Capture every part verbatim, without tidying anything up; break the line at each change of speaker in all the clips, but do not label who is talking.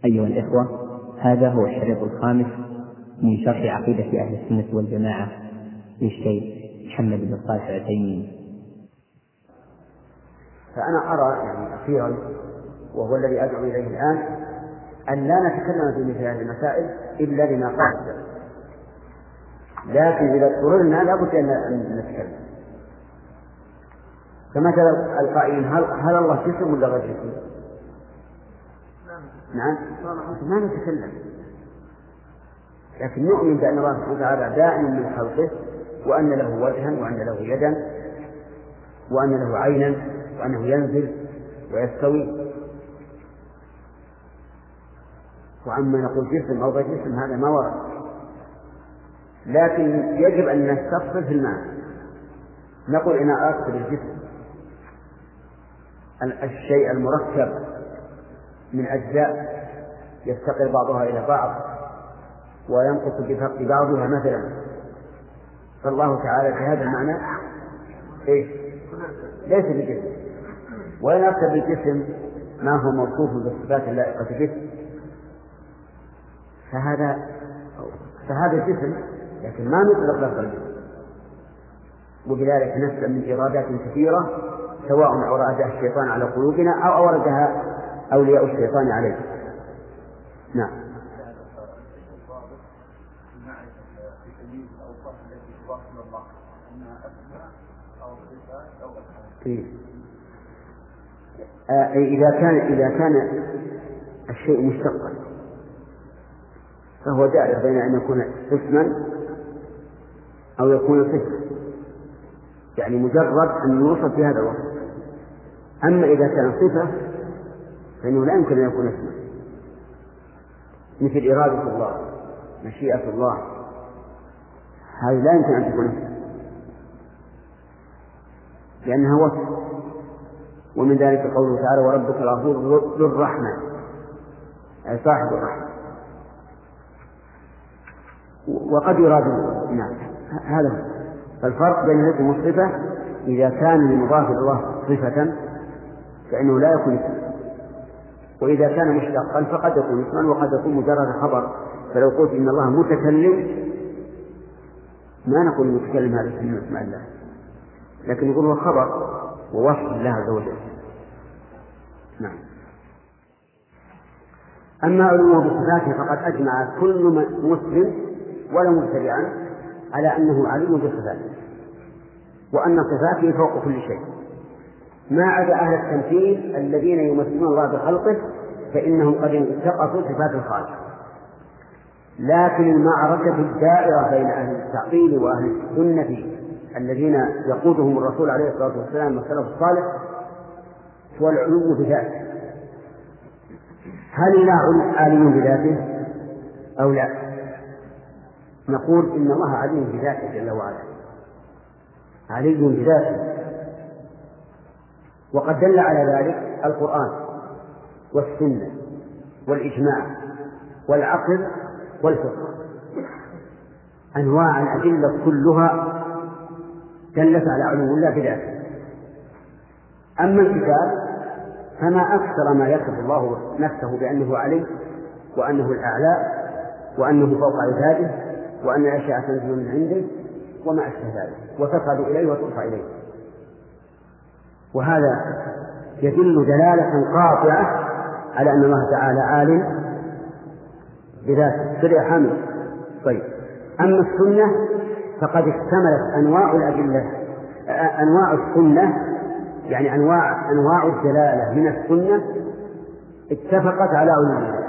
أيها الإخوة، هذا هو الشريط الخامس من شرح عقيدة أهل السنة والجماعة للشيخ محمد بن صالح العثيمين.
فأنا أرى يعني أخيرا، وهو الذي أدعو إليه الآن، أن لا نتكلم في مثل هذه المسائل إلا لما قال، لكن إذا اضطررنا لابد أن نتكلم. فمثلا القائلين هل, هل الله جسم ولا غير جسم؟ نعم، ما نتكلم، لكن نؤمن بأن الله سبحانه وتعالى دائم من خلقه، وأن له وجها وأن له يدا وأن له عينا وأنه ينزل ويستوي. وعما نقول جسم أو غير جسم هذا ما ورد، لكن يجب أن نستفصل في المعنى. نقول إن أقصد الجسم الشيء المركب من أجزاء يفتقر بعضها إلى بعض وينقص بفقد بعضها مثلا، فالله تعالى في هذا المعنى إيه؟ ليس بجسم. وإن أقصد بالجسم ما هو موصوف بالصفات اللائقة به فهذا فهذا الجسم، لكن ما نطلق لفظ الجسم. وبذلك نسلم من إرادات كثيرة، سواء أرادها الشيطان على قلوبنا أو أوردها أولياء الشيطان عليه. نعم. إيه. آه إذا كان إذا كان الشيء مشتقا فهو جائز بين أن يكون اسما أو يكون صفة، يعني مجرد أن يوصف بهذا الوصف. أما إذا كان صفة فإنه لا يمكن أن يكون اسما، مثل إرادة الله، مشيئة الله، هذه لا يمكن أن تكون اسما لأنها وصف. ومن ذلك قوله تعالى وربك الغفور ذو الرحمة، أي صاحب الرحمة. وقد يراد نعم هذا. فالفرق بين الاسم والصفة إذا كان المضاف إلى الله صفة فإنه لا يكون اسما، وإذا كان مشتقا فقد يكون اسما وقد يكون مجرد خبر. فلو قلت إن الله متكلم ما نقول متكلم هذا اسم اسماء الله، لكن يقول هو خبر ووصف الله عز وجل. نعم. أما علومه بصفاته فقد أجمع كل مسلم ولا مبتدعا على أنه عليم بصفاته، وأن صفاته فوق كل شيء، ما عدا أهل التمثيل الذين يمثلون الله بخلقه فإنهم قد انتقصوا صفات الخالق. لكن المعركة الدائرة بين أهل التعطيل وأهل السنة الذين يقودهم الرسول عليه الصلاة والسلام والسلف الصالح هو العلو بذاته. هل الله عالم بذاته أو لا؟ نقول إن الله عليم بذاته جل وعلا، عليم بذاته، وقد دل على ذلك القرآن والسنة والإجماع والعقل والفقه، أنواع الأدلة كلها دلت على علو الله بذاته. أما الكتاب فما أكثر ما يصف الله نفسه بأنه علي وأنه الأعلى وأنه فوق عباده وأن الأشياء تنزل من عنده وما أشبه ذلك، وتصعد إليه وترفع إليه. وهذا يدل دلالة قاطعة على أن الله تعالى عالم بذاته. سرع حامل. طيب، أما السنة فقد اشتملت أنواع الأدلة، أنواع السنة يعني أنواع أنواع الدلالة من السنة اتفقت على علو الله.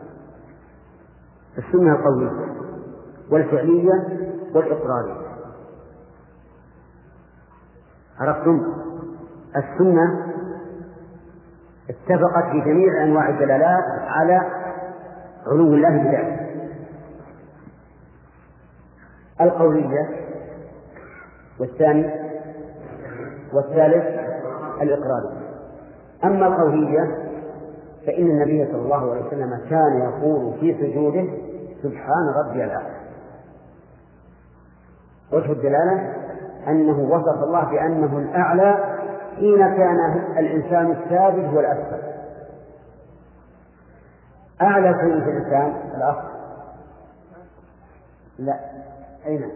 السنة القولية والفعلية والإقرارية. عرفتم؟ السنة اتفقت في جميع أنواع الدلالات على علو الله بذاته. القولية والثاني والثالث الإقرارية. أما القولية فإن النبي صلى الله عليه وسلم كان يقول في سجوده سبحان ربي الأعلى. وجه الدلالة أنه وصف الله بأنه الأعلى حين كان الإنسان السابق هو الأسفل. أعلى شيء في الإنسان الأصل؟ لا، أين؟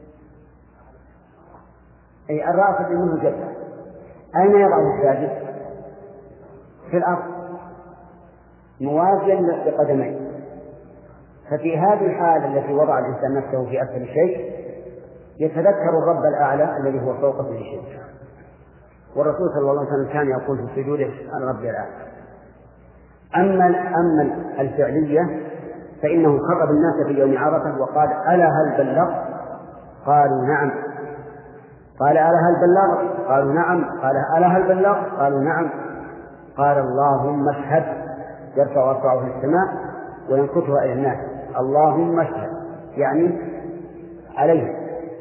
أي الرأس اللي منه جبهة. أين يضع الساجد؟ في الأرض موازيا لقدميه. ففي هذه الحالة التي وضع الإنسان نفسه في أسفل شيء يتذكر الرب الأعلى الذي هو فوق كل شيء. والرسول صلى الله عليه وسلم كان يقول في سجوده الرب الأعلى. أما أما الفعلية فإنه خطب الناس في يوم عرفة وقال: ألا هل بلغت؟ قالوا نعم. قال: ألا هل بلغت؟ قالوا نعم. قال: ألا هل بلغت؟ قالوا نعم. قال: اللهم اشهد. يرفع أصبعه في السماء وينكتها إلى الناس: اللهم اشهد، يعني عليه.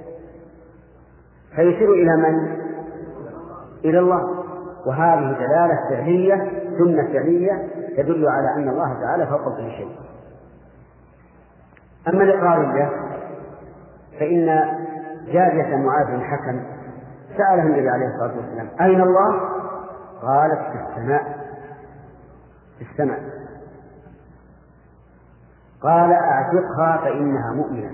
فيشير إلى من؟ إلى الله. وهذه دلالة فعلية، سنة فعلية تدل على أن الله تعالى فوق كل شيء. أما الإقرارية فإن جارية معاذ بن حكم سألها النبي عليه الصلاة والسلام: أين الله؟ قالت: في السماء. في السماء. قال: أعتقها فإنها مؤمنة.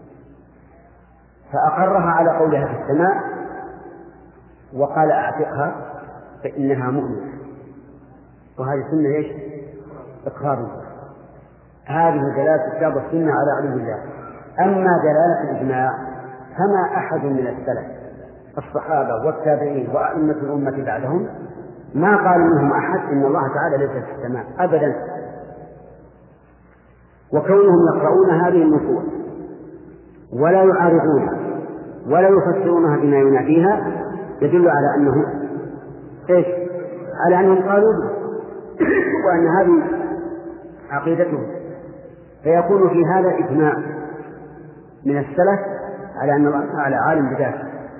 فأقرها على قولها في السماء، وقال: أعتقها فإنها مؤمنة. وهذه سنة إيش؟ إقرار. هذه دلالة الكتاب والسنة على علم الله. أما دلالة الإجماع فما أحد من السلف الصحابة والتابعين وأئمة الأمة بعدهم ما قال منهم أحد إن الله تعالى ليس في السماء أبدا. وكونهم يقرؤون هذه النصوص ولا يعارضونها ولا يفسرونها بما ينافيها يدل على أنه إيش؟ على أنهم قالوا وأن هذه عقيدتهم. فيكون في هذا إجماع من السلف على أن الله تعالى عالم بذاته.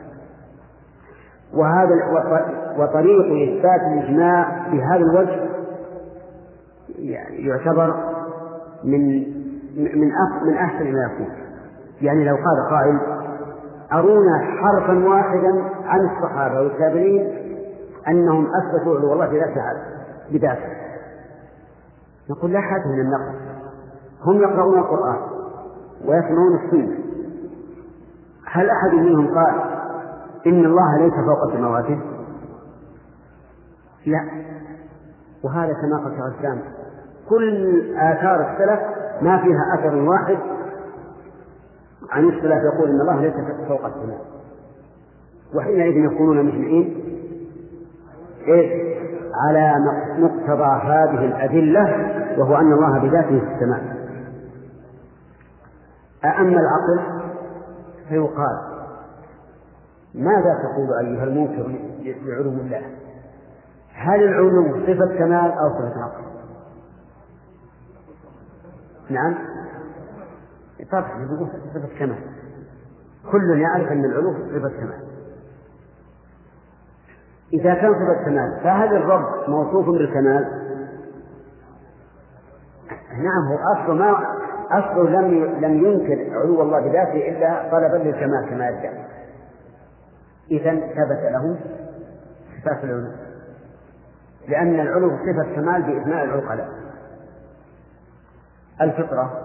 وهذا وطريق إثبات الإجماع بهذا الوجه يعني يعتبر من من من أحسن ما يكون. يعني لو قال قائل: أرونا حرفا واحدا عن الصحابة والتابعين أنهم أثبتوا علو الله بذاته، نقول: لا حاجة من النقل، هم يقرؤون القرآن ويسمعون السنة. هل أحد منهم قال إن الله ليس فوق سماواته؟ لا. وهذا كما قال شيخ الإسلام كل آثار السلف ما فيها أثر واحد عن السلف يقول إن الله ليس فوق السماء. وحينئذ يكونون مجمعين إيه؟ على مقتضى هذه الأدلة، وهو أن الله بذاته في السماء. أما العقل فيقال: ماذا تقول أيها المنكر لعلو الله؟ هل العلو صفة كمال أو صفة نقص؟ نعم طبعا يقول صفة كمال. كل يعرف أن العلو صفة كمال. إذا كان صفة كمال فهل الرب موصوف بالكمال؟ نعم، هو أصله ما أصله لم لم ينكر علو الله بذاته إلا طلبا للكمال كما يدعي. إذن ثبت له صفات العلو، لأن العلو صفة كمال بإجماع العقلاء. الفطرة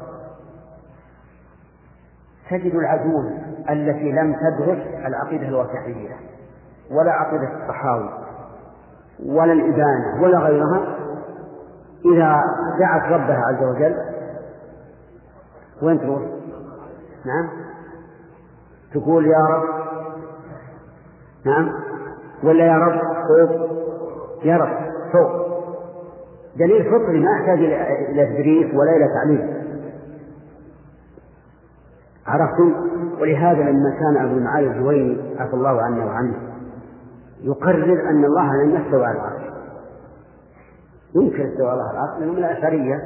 تجد العجوز التي لم تدرس العقيدة الواسعية ولا عقيدة الصحاوي ولا الإبانة ولا غيرها، إذا دعت ربها عز وجل وين تروح؟ نعم تقول يا رب، نعم، ولا يا رب فوق، يا رب فوق. دليل فطري ما يحتاج إلى تدريس ولا إلى تعليم. عرفتم؟ ولهذا لما كان أبو المعالي الجويني عفى الله عنه وعنه يقرر أن الله لم يستوى على العرش، يمكن استوى الله على العرش لأنه من الأشعرية،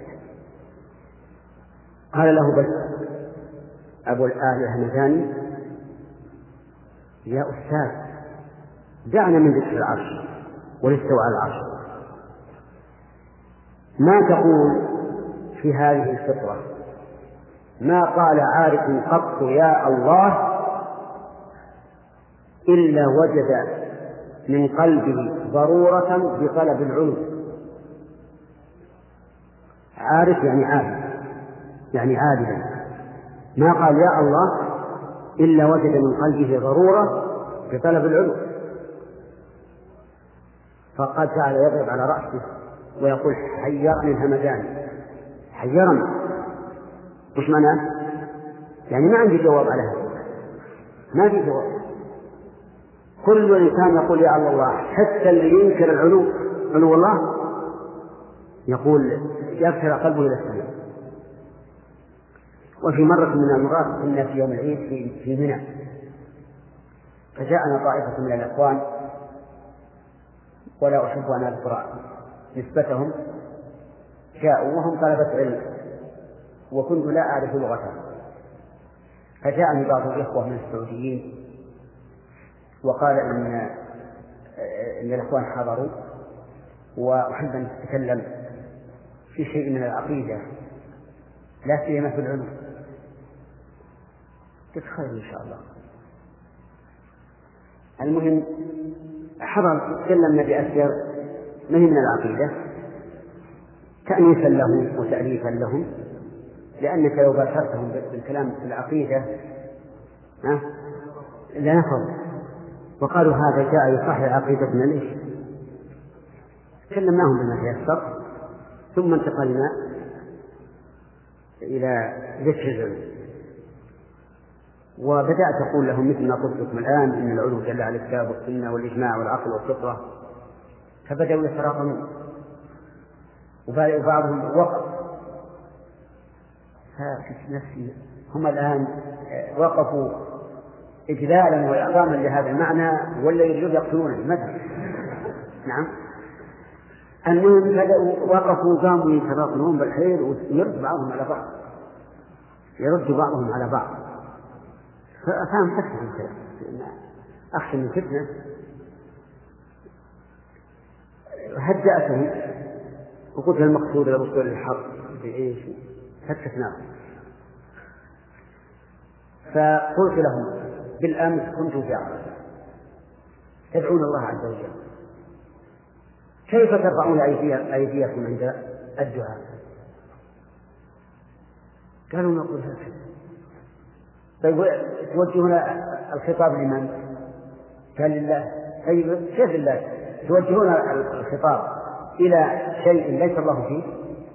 قال له بس أبو الآل الهمداني: يا أستاذ دعنا من ذكر العرش والاستواء على العرش، ما تقول في هذه الفطرة؟ ما قال عارف قط يا الله إلا وجد من قلبه ضرورة بطلب العلو. عارف يعني عالم، يعني عالما، ما قال يا الله إلا وجد من قلبه ضرورة في طلب العلو، فقد جعل يضرب على رأسه ويقول حيرني الهمدان، حيرني. وش معناه؟ يعني ما عندي جواب على هذا، ما في جواب. كل إنسان يقول يا الله، حتى اللي ينكر العلو علو الله يقول يرفع قلبه إلى السماء. وفي مرة من المرات كنا في يوم العيد في في منى، فجاءنا طائفة من الإخوان ولا أحب أن أذكر نسبتهم، جاءوا وهم طلبة علم وكنت لا أعرف لغتهم، فجاءني بعض الإخوة من السعوديين وقال إن إن الإخوان حضروا وأحب أن تتكلم في شيء من العقيدة لا سيما في العلوم. قلت خير إن شاء الله. المهم حضر تكلمنا بأشياء ما هي من العقيدة تأنيسا لهم وتأليفا لهم، لأنك لو باشرتهم بالكلام في العقيدة لا نفض، وقالوا هذا جاء يصحح عقيدتنا ليش. تكلمناهم بما تيسر ثم انتقلنا إلى ذكر العلو، وبدأت أقول لهم مثل ما قلت لكم الآن إن العلو دل على الكتاب والسنة والإجماع والعقل والفطرة، فبدأوا يتراقمون وبعضهم وقف. فكنت نفسي هم الآن وقفوا إجلالا وإعظاما لهذا المعنى ولا يريدون يقتلونه مثلا. نعم. المهم بدأوا وقفوا قاموا يتراقمون بالخير ويرد بعضهم على بعض، يرد بعضهم على بعض. فأفهم فتنة، أخشى من فتنة. هدأتهم وقلت المقصود للوصول للحق بإيش؟ فتتناهم. فقلت لهم بالأمس كنت في عرفة تدعون الله عز وجل، كيف ترفعون أيديكم عند الدعاء؟ قالوا نقول هكذا. طيب توجهون الخطاب لمن؟ قال لله. طيب كيف لله؟ توجهون الخطاب إلى شيء ليس الله فيه؟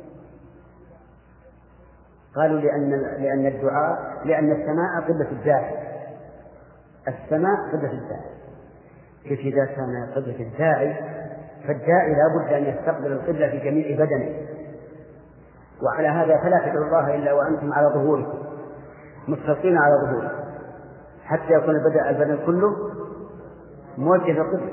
قالوا لأن لأن الدعاء لأن السماء قبلة الداعي، السماء قبلة الداعي. كيف إذا كان قبلة الداعي فالداعي لا بد أن يستقبل القبلة في جميع بدنه، وعلى هذا فلا تدعوا الله إلا وأنتم على ظهوركم مستقيمين على ظهوركم حتى يكون البدن البدن كله موجه القبلة.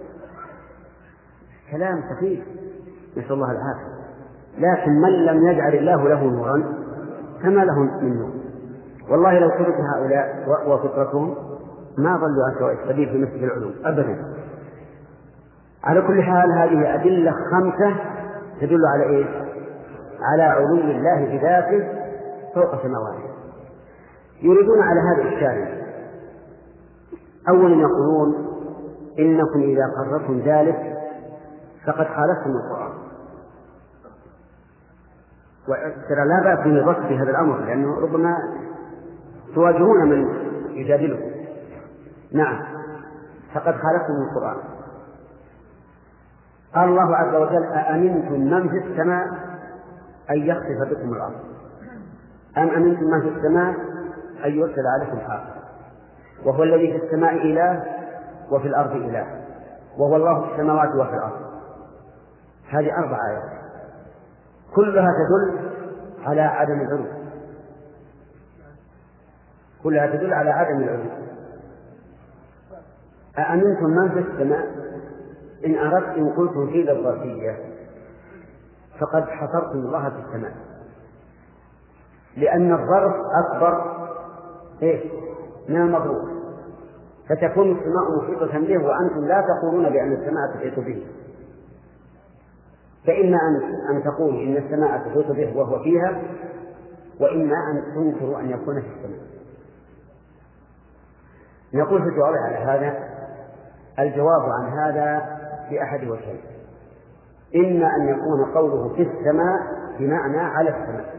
كلام سخيف نسأل الله العافية. لكن من لم يجعل الله له نورا فما له من نور. والله لو ترك هؤلاء وفطرتهم ما ضلوا عن سواء السبيل في مسجد العلوم أبدا. على كل حال هذه أدلة خمسة تدل على إيش؟ على علو الله بذاته فوق سماواته. يريدون على هذا الإشكال. أولا يقولون إنكم إذا قررتم ذلك فقد خالفتم القرآن، وترى لا بأس من الرد في هذا الأمر لأنه ربما تواجهون من يجادلكم. نعم، فقد خالفتم القرآن. قال الله عز وجل أأمنتم من في السماء أن يخسف بكم الأرض أم أمنتم من في السماء أن يرسل عليكم حاصبا وهو الذي في السماء إله وفي الأرض إله وهو الله في السماوات وفي الأرض. هذه أربع آيات كلها تدل على عدم العلو، كلها تدل على عدم العلو. أأمنتم من في السماء إن أردت إن قلتم في الظرفية فقد حصرتم الله في السماء، لأن الظرف أكبر إيه من المضروب، فتكون السماء محيطة به وأنتم لا تقولون بأن السماء تحيط به. فإما أن تقول إن السماء تحيط به وهو فيها، وإما أن تنكروا أن يكون في السماء. نقول في الجواب على هذا الجواب عن هذا بأحد وجهين: إما أن يكون قوله في السماء بمعنى على السماء،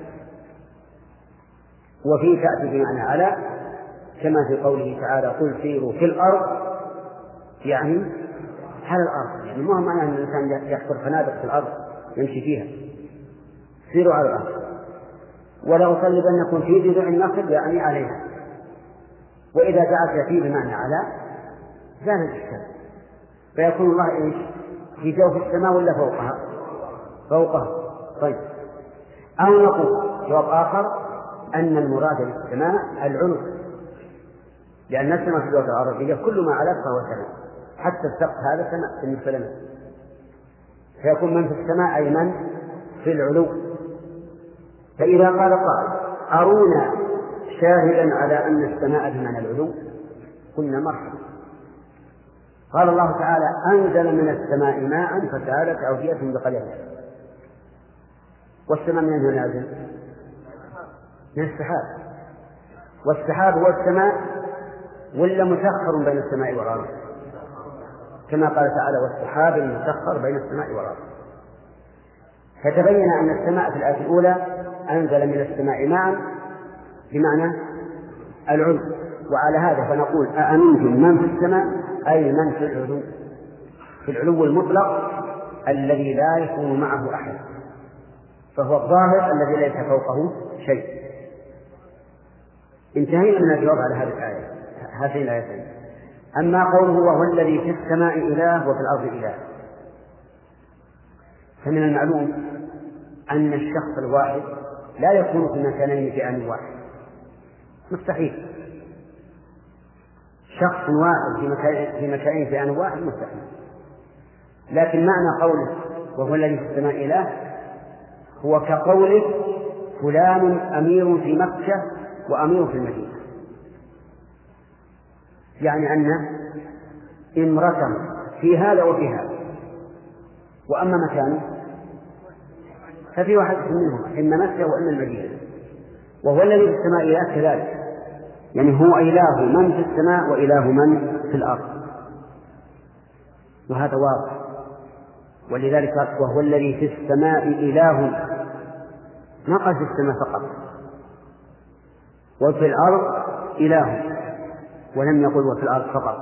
وفيه تأتي بمعنى على كما في قوله تعالى قل سيروا في الأرض، يعني على الأرض، يعني ما هو معنى أن الإنسان يحفر فنادق في الأرض يمشي فيها، سيروا على الأرض. ولأصلبنكم في جذوع النخل يعني عليها. وإذا جعلت فيه بمعنى على زال الإشكال، فيكون الله إيش؟ في جوف السماء ولا فوقها؟ فوقها. طيب، أو نقول جواب آخر أن المراد بالسماء العلو، لأن السماء في اللغة العربية كل ما علاه فهو سماء، حتى السقف هذا سماء بالنسبة لنا، فيكون من في السماء أي من في العلو. فإذا قال قائل أرونا شاهدا على أن السماء بمعنى العلو قلنا مرحبا. قال الله تعالى أنزل من السماء ماء فسالت أودية بقدرها. والسماء من أين نازل؟ من السحاب. والسحاب هو السماء ولا مسخر بين السماء والأرض؟ كما قال تعالى والسحاب المسخر بين السماء والأرض. فتبين أن السماء في الآية الأولى أنزل من السماء ماء بمعنى العلو، وعلى هذا فنقول أأمنتم من في السماء أي من في العلو، في العلو المطلق الذي لا يكون معه أحد، فهو الظاهر الذي ليس فوقه شيء. انتهينا من الجواب على هذه الآية، هذه الآيتين. أما قوله وهو الذي في السماء إله وفي الأرض إله، فمن المعلوم أن الشخص الواحد لا يكون في مكانين في آن واحد، مستحيل. شخص واحد في مكان في مكانين في آن واحد مستحيل. لكن معنى قوله وهو الذي في السماء إله هو كقوله فلان أمير في مكة وأمير في المدينة، يعني أن امرأة في هذا وفي هذا، وأما مكانه ففي واحد منهم إما مكة وإما المدينة. وهو الذي في السماء إله كذلك، يعني هو إله من في السماء وإله من في الأرض، وهذا واضح. ولذلك وهو الذي في السماء إله، ما قال في السماء فقط، وفي الأرض إله، ولم يقل وفي الأرض فقط.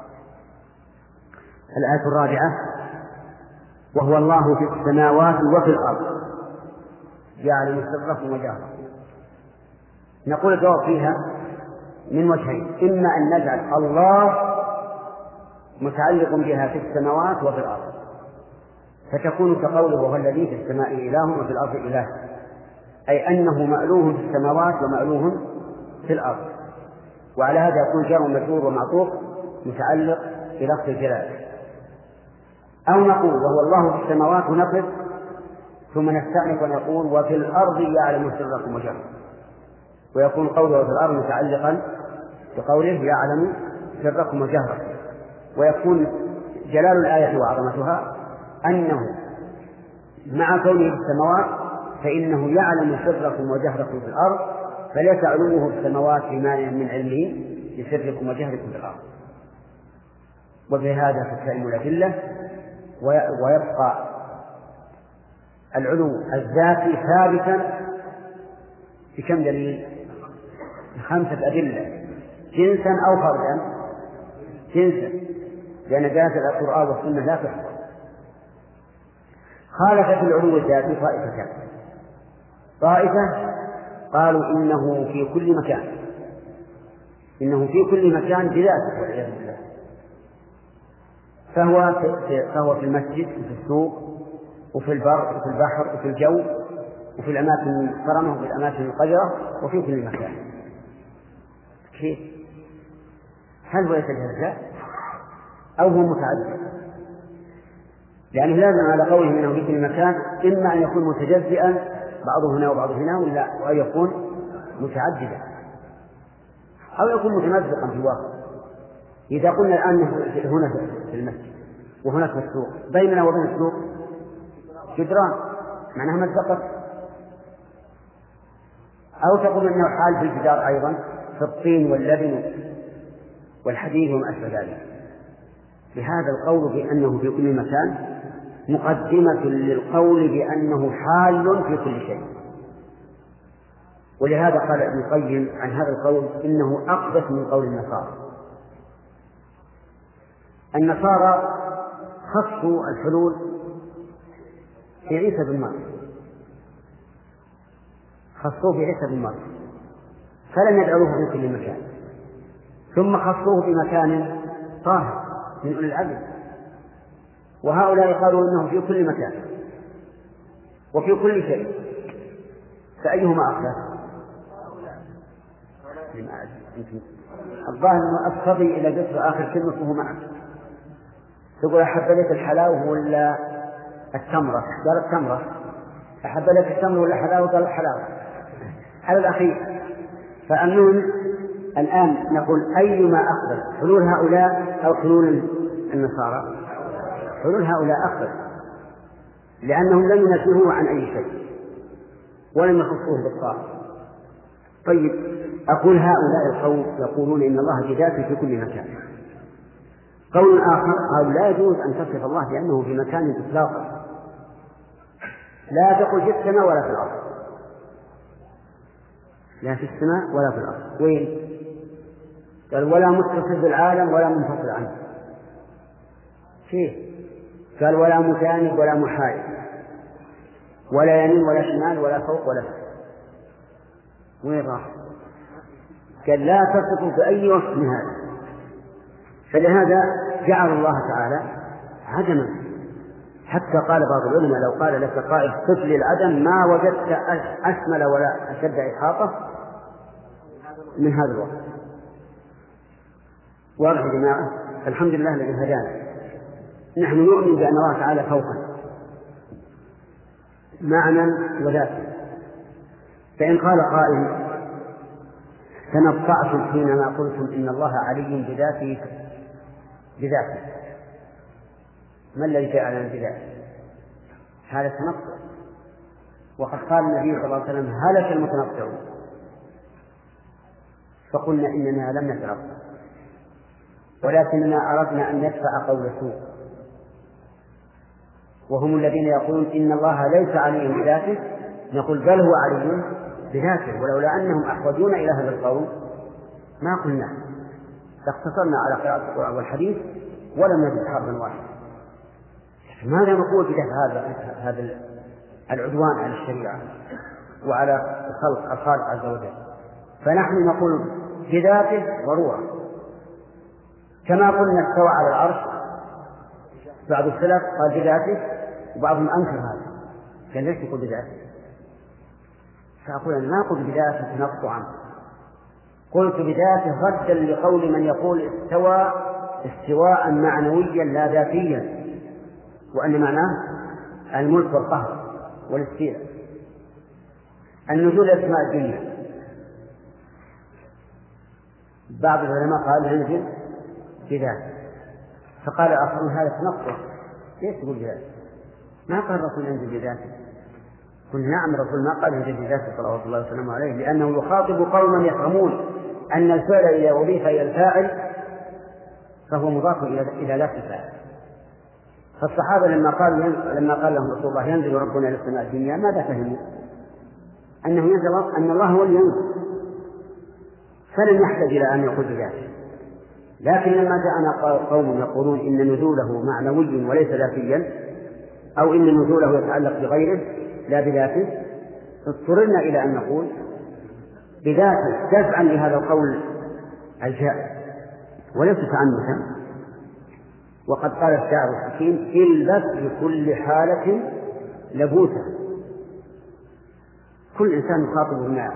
الآية الرابعة وهو الله في السماوات وفي الأرض يعلم سركم وجهركم. نقول الجواب فيها من وجهين، إما أن نجعل الله متعلق بها في السماوات وفي الأرض، فتكون كقوله وهو الذي في السماء إله وفي الأرض إله، أي أنه مألوه في السماوات ومألوه في الأرض. وعلى هذا يكون جار مجرور ومعطوف متعلق بلفظ الجلالة. أو نقول وهو الله في السماوات ونقف ثم نستأنف ونقول وفي الأرض يعلم سركم وجهركم، ويكون قوله في الأرض متعلقا بقوله يعلم سركم وجهركم. ويكون جلال الآية وعظمتها أنه مع كونه في السماوات فإنه يعلم سركم وجهركم في الأرض، فليس علومه في السماوات بما من علمه بسركم وجهركم في الأرض. وبهذا تتم الأدلة، ويبقى العلو الذاتي ثابتا بكم دليل؟ بخمسة أدلة، جنسا أو فردا. جنسا لأن جاءت القرآن والسنة لا تحصى. خالفت العلو الذاتي طائفتان. طائفة قالوا إنه في كل مكان، إنه في كل مكان بذاته والعياذ بالله، فهو في فهو في المسجد وفي السوق وفي البر وفي البحر وفي الجو وفي الأماكن المحترمة وفي الأماكن القذرة وفي كل مكان. كيف؟ هل هو يتجزأ أو هو متعدد؟ يعني لازم على قوله إنه في كل مكان إما أن يكون متجزئا بعضه هنا وبعضه هنا، ولا أو يكون متعددا، أو يكون متمزقا في الواقع. إذا قلنا الآن هنا في المسجد وهناك في السوق، بيننا وبين السوق جدران معناها مزقت، أو تقول أنه حال في الجدار أيضا في الطين واللبن والحديد وما أشبه ذلك. بهذا القول بأنه في كل مكان مقدمة للقول بأنه حال في كل شيء. ولهذا قال ابن القيم عن هذا القول إنه أقبح من قول النصارى. النصارى خصوا الحلول في عيسى بن مريم، خصوه في عيسى بن مريم فلم يدعوه في كل مكان، ثم خصوه بمكان طاهر من أولي العدل، وهؤلاء قالوا إنه في كل مكان وفي كل شيء، فأيهما أخلاق؟ الظاهر أنه أصطبي إلى جسر آخر كلمة وهو معك تقول أحب لك الحلاوة ولا التمرة؟ قال التمرة. أحب لك التمرة ولا الحلاوة؟ قال الحلاوة. على الأخير. فأمنون الآن نقول أيما أخبر، حلول هؤلاء أو حلول النصارى؟ حلول هؤلاء أخبر، لأنهم لم ينزهوه عن أي شيء ولم يخصوه بالطاعة. طيب أقول هؤلاء القوم يقولون إن الله بذاته في كل مكان. قول آخر قالوا لا يجوز أن تصف الله بأنه في مكان إطلاقا، لا تقل في السماء ولا في الأرض، لا في السماء ولا في الأرض. وين؟ قال ولا متصل بالعالم ولا منفصل عنه. كيف؟ قال ولا مجانب ولا محايد، ولا يمين ولا شمال ولا فوق ولا تحت. وين راح؟ قال لا تصف بأي وصف من هذا. فلهذا جعل الله تعالى عدما، حتى قال بعض العلماء لو قال لك قائل صف لي العدم ما وجدت أشمل ولا أشد إحاطة من هذا الوصف. واضح يا جماعة؟ الحمد لله الذي هدانا. نحن نؤمن بأن الله تعالى فوقنا معنى وذاتا. فإن قال قائل تنطعتم حينما قلتم إن الله علي بذاته بذاته، ما الذي جعلنا بذاته؟ هذا تنطع، وقد قال النبي صلى الله عليه وسلم هلك المتنطعون، فقلنا إننا لم نتنطع ولكننا أردنا أن ندفع قول سوء، وهم الذين يقولون إن الله ليس علي بذاته، نقول بل هو علي بذاته، ولولا أنهم أحوجون إلى هذا القول ما قلنا، لاختصرنا على قراءة القرآن والحديث ولم نجد حرفا واحدا. ماذا نقول في هذا هذا العدوان على الشريعة وعلى خلق الخالق عز وجل؟ فنحن نقول بذاته ضرورة، كما قلنا استوى على العرش، بعض السلف قال بذاته وبعضهم أنكر هذا، كان ليس يقول بذاته. فأقول أنا ما قلت بذاته تنطعا، قلت بذاته ردا لقول من يقول استوى استواء معنويا لا ذاتيا، وأن معناه الملك والقهر والاستيلاء. النزول أسماء الدنيا، بعض العلماء قال ينزل بذاته، فقال آخرون هذا تنطع، ليش تقول بذاته؟ ما قال الرسول ينزل بذاته. قلنا نعم الرسول ما قال ينزل بذاته صلى الله عليه وسلم عليه، لأنه يخاطب قوما يفهمون أن الفعل إذا أضيف إلى الفاعل فهو مضاف إلى ذات الفاعل. فالصحابة لما قال لما قال لهم رسول الله ينزل ربنا إلى السماء الدنيا ماذا فهموا؟ أنه ينزل، أن الله هو اللي ينزل، فلم يحتاج إلى أن يقول بذاته. لكن لما جاءنا قوم يقولون إن نزوله معنوي وليس ذاتيا، أو إن نزوله يتعلق بغيره لا بذاته، اضطررنا إلى أن نقول بذاته دفعا لهذا القول الجائز وليس تعنتا. وقد قال الشاعر الحكيم البس بكل حالة لبوسا، كل إنسان يخاطب بما يعرف.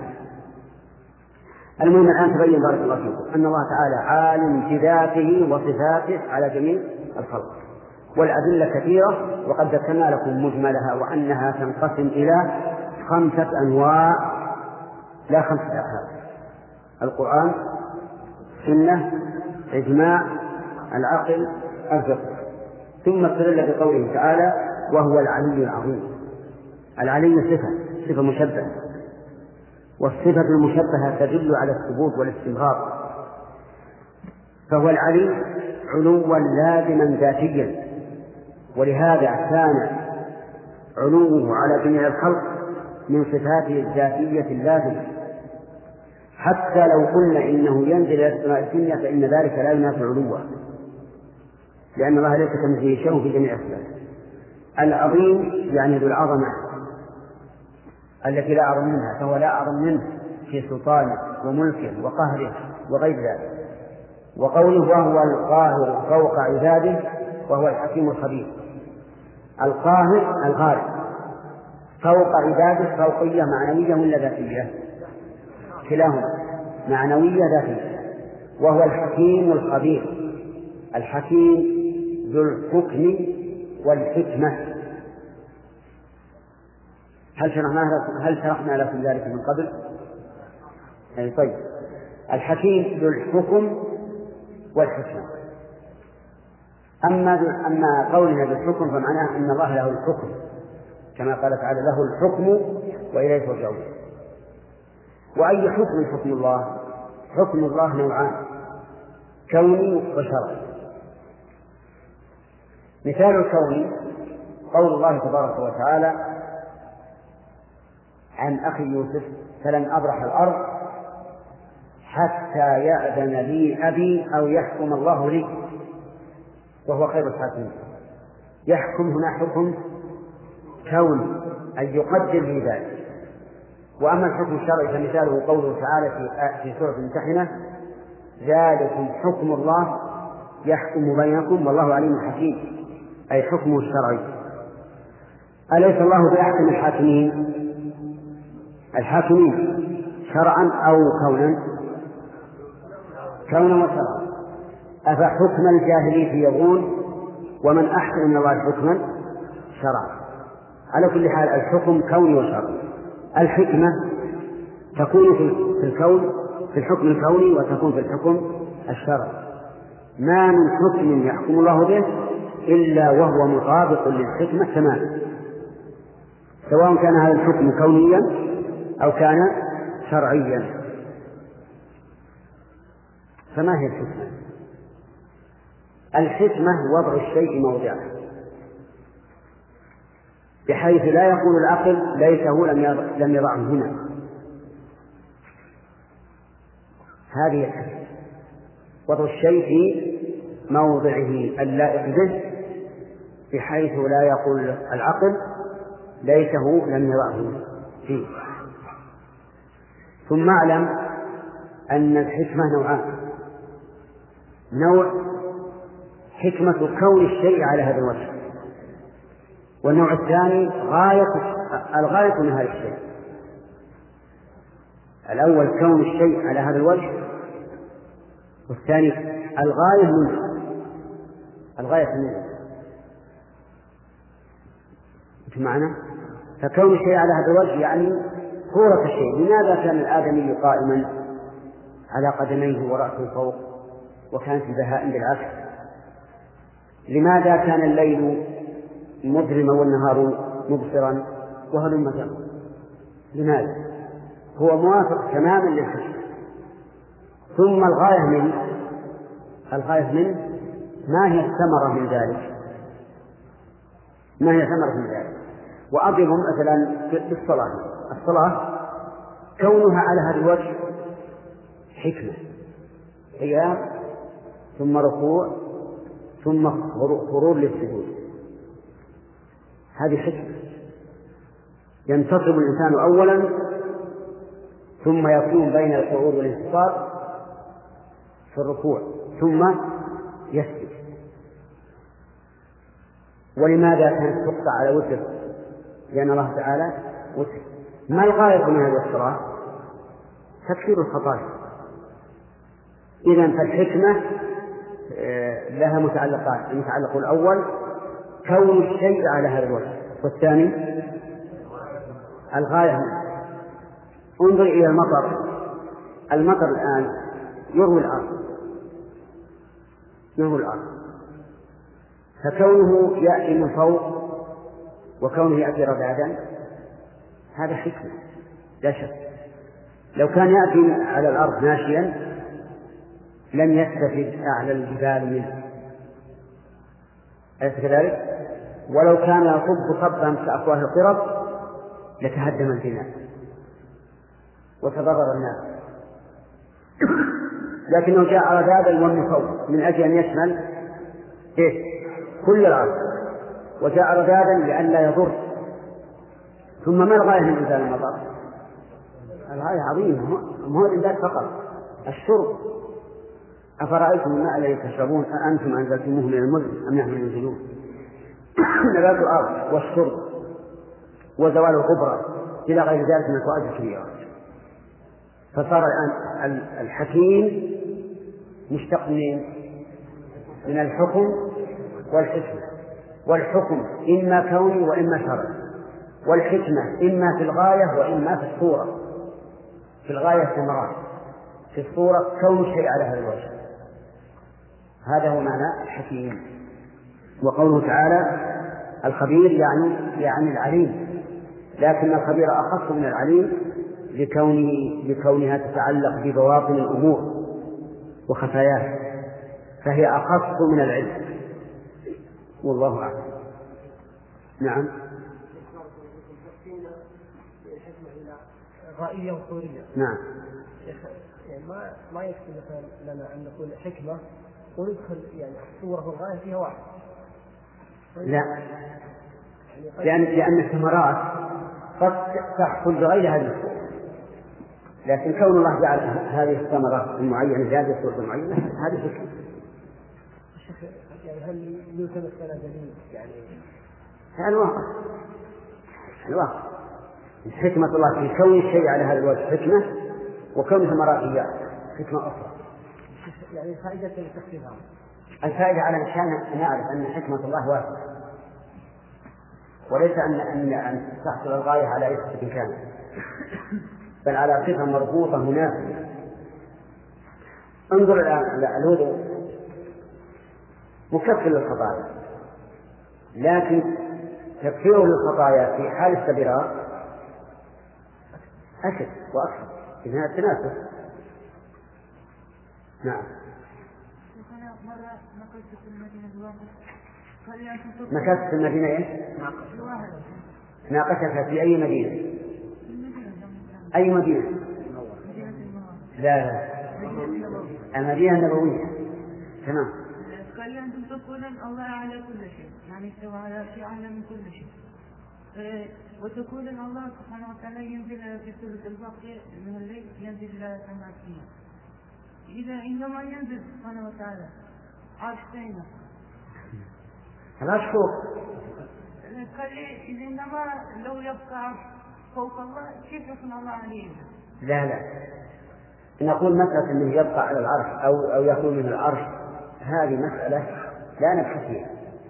المهم الآن تبين بارك الله فيكم أن الله تعالى عالم بذاته وصفاته على جميع الخلق، والأدلة كثيرة وقد ذكرنا لكم مجملها، وأنها تنقسم إلى خمسة أنواع لا خمسة أبحاث: القرآن، السنة، إجماع، العقل، الفقه. ثم استدل بقوله تعالى وهو العلي العظيم. العلي صفة صفة مشبهة، والصفة المشبهة تدل على الثبوت والاستمرار، فهو العلي علوا لازما ذاتيا ولهذا كان علوه على جميع الخلق من صفاته الذاتية اللازمة، حتى لو قلنا إنه ينزل إلى السماء الدنيا فإن ذلك لا ينافي علوه، لأن الله ليس كمثله شيء في جميع الصفات. العظيم يعني ذو العظمة التي لا أعظم منها، فهو لا أعظم منه في سلطانه وملكه وقهره وغير ذلك. وقوله وهو القاهر فوق عباده وهو الحكيم الخبير، القاهر الغالب فوق عباده فوقية معنوية ولا ذاتية؟ كلاهما معنوية ذاتية. وهو الحكيم الخبير، الحكيم ذو الحكم والحكمة. هل شرحنا هل شرحنا لكم ذلك من قبل؟ أي طيب. الحكيم ذو الحكم والحكمة. أما أما قولنا بالحكم فمعناه أن الله له الحكم، كما قال تعالى له الحكم وإليه ترجعون. وأي حكم حكم الله؟ حكم الله نوعان، كوني وشرعي. مثال الكوني قول الله تبارك وتعالى عن أخي يوسف فلن أبرح الأرض حتى يأذن لي أبي أو يحكم الله لي وهو خير الحاكمين. يحكم هنا حكم كون أي يقدر لي ذلك. وأما الحكم الشرعي فمثاله قوله تعالى في سورة الممتحنة ذلكم حكم الله يحكم بينكم والله عليم حكيم، أي حكمه الشرعي. أليس الله بأحكم الحاكمين الحاكمين شرعا أو كونا؟ كونا وشرعا. أفحكم الجاهلية يبغون ومن أحسن من الله حكما شرعا. على كل حال الحكم كوني وشرعي. الحكمة تكون في الكون في الحكم الكوني وتكون في الحكم الشرعي. ما من حكم يحكم الله به إلا وهو مطابق للحكمة تماما، سواء كان هذا الحكم كونيا أو كان شرعيا. فما هي الحكمة؟ الحكمة وضع الشيء موضعه، بحيث لا يقول العقل ليته لم يضعه هنا. هذه الحكمة، وضع الشيء في موضعه اللائق به، بحيث لا يقول العقل ليته لم يضعه فيه. ثم اعلم أن الحكمة نوعان: نوع حكمة كون الشيء على هذا الوجه، والنوع الثاني غاية الغاية من هذا الشيء. الأول كون الشيء على هذا الوجه، والثاني الغاية منه الغاية منه معنى. فكون الشيء على هذا الوجه يعني صورة الشيء. لماذا كان الآدمي قائما على قدميه ورأسه فوق وكانت البهائم بالعكس؟ لماذا كان الليل مظلما والنهار مبصرا وهلم جرا؟ لماذا؟ هو موافق تماما للحكمة. ثم الغاية من الغاية من ما هي الثمرة من ذلك؟ ما هي ثمرة من ذلك؟ وأضرب مثلا بالصلاة. الصلاة كونها على هذا الوجه حكمة، قيام ثم ركوع ثم خرور للسجود، هذه حكمة. ينتصب الإنسان أولا ثم يكون بين القعود والانتصاب في الركوع ثم يسجد. ولماذا كانت تقطع على وتر؟ لأن الله تعالى وتر. ما الغاية من هذه الصلاة؟ تكفير الخطايا. إذن فالحكمة لها متعلقات: المتعلق الأول كون الشيء على هذا الوجه، والثاني الغاية منه. انظر إلى المطر. المطر الآن يروي الأرض يروي الأرض فكونه يأتي من فوق وكونه يأتي رذاذا هذا حكمة لا شك. لو كان يأتي على الأرض ماشيا لم يستفد أعلى الجبال منه، أليس كذلك؟ ولو كان يصب صبا كأفواه القرب لتهدم البناء وتضرر الناس، لكنه جاء رذاذا والمصوب من أجل أن يشمل إيه؟ كل الأرض، وجاء رذاذا لئلا يضر. ثم ما الغاية من إنزال المطر؟ الغاية عظيمة، هو الإنزال فقط، الشرب. أفرأيتم الماء الذي تشربون أأنتم أنزلتموه من المزن أم نحن المنزلون؟ نبات الأرض والشرب وزوال الغبرة إلى غير ذلك من الفوائد الكبيرة. فصار الآن الحكيم مشتق من الحكم والحكمة، والحكم إما كوني وإما شرعي، والحكمة إما في الغاية وإما في الصورة. في الغاية ثمرات، في الصورة كون الشيء على هذا الوجه. هذا هو معنى الحكيم. وقوله تعالى الخبير يعني يعني العليم، لكن الخبير أخص من العليم لكونه لكونها تتعلق ببواطن الأمور وخفاياها، فهي أخص من العلم، والله أعلم. نعم.
رأيية وصورية.
نعم.
يعني ما ما يكفي مثلا لنا أن نقول حكمة وندخل يعني الصورة والغاية فيها واحد.
لا، لأن لأن الثمرات قد تحصل بغير هذه الصورة، لكن كون الله جعل هذه الثمرات المعينة بهذه الصورة المعينة هذه فكرة.
يعني هل يلتمس لنا دليل يعني؟
الواقع الواقع حكمة الله في كون الشيء على هذا الوجه حكمة، وكون ثمراته حكمة أخرى.
يعني فائدة التخفيفها.
الفائدة على مشان نعرف أن حكمة الله واسعة، وليس أن أن أن تحصل الغاية على أي صفة كانت، بل على صفة مربوطة مناسبة. انظر الآن الوضوء مكفر للخطايا، لكن تكفيره للخطايا في حال السبراء أشد وأكثر، إذن التناسب. نعم. مكثت في المدينة إيه؟ ناقشتها في أي مدينة؟ أي مدينة؟ لا لا المدينة النبوية. تمام.
قال لي أنتم تقولون الله على كل شيء، يعني سوى على شيء أعلى من كل شيء، وتقول أن الله سبحانه وتعالى ينزل في ثلث الباقي من الليل ينزل إلى سماء الدنيا. إذا عندما ينزل سبحانه وتعالى عرش بينه
هذا فوق.
قال لي إذا إنما لو يبقى فوق الله كيف يكون الله عليه؟
لا لا نقول مسألة أنه يبقى على العرش أو أو يكون من العرش، هذه مسألة لا نبحث فيها،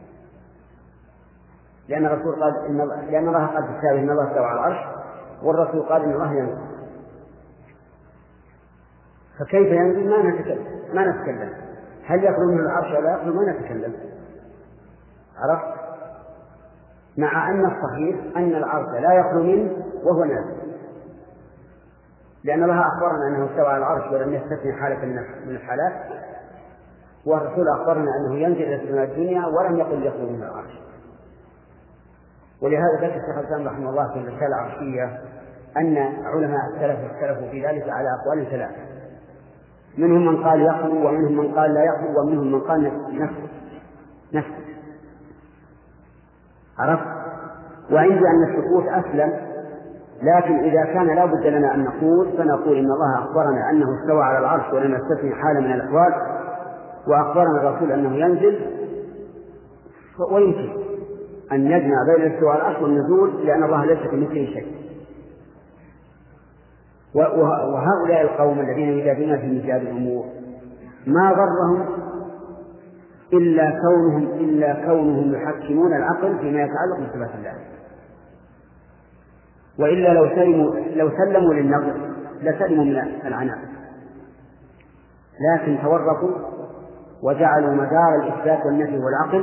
لأن الرسول قال إن الله لأن الله قد استوى إن الله استوى على العرش، والرسول قال إن الله ينزل، فكيف ينزل ما نتكلم ما نتكلم هل يخلو من العرش ولا يخلو ما نتكلم. عرفت؟ مع أن الصحيح أن العرش لا يخلو منه وهو نازل، لأن الله أخبرنا أنه استوى على العرش ولم يستثني حالة من الحالات، والرسول أخبرنا أنه ينزل إلى سماء الدنيا ولم يقل يخلو من العرش. ولهذا ذكر الشيخ الإسلام رحمه الله في الرسالة العرشية أن علماء السلف اختلفوا في ذلك على أقوال ثلاثة، منهم من قال يخلو، ومنهم من قال لا يخلو، ومنهم من قال نفسه نفسه. عرفت؟ وعندي أن السكوت أسلم، لكن إذا كان لا بد لنا أن نقول فنقول إن الله أخبرنا أنه استوى على العرش ولم يستثني حالة من الأحوال، وأخبرنا الرسول أنه ينزل، ويمكن أن يجمع بين الاستواء على العرش والنزول، لأن الله ليس كمثله شيء. وهؤلاء القوم الذين يجادلون في مجال الأمور ما ضرهم إلا كونهم إلا كونهم يحكمون العقل فيما يتعلق بصفات الله، وإلا لو سلموا لو سلموا للنظر لسلموا من العناء، لكن تورطوا وجعلوا مدار الإثبات والنفي والعقل،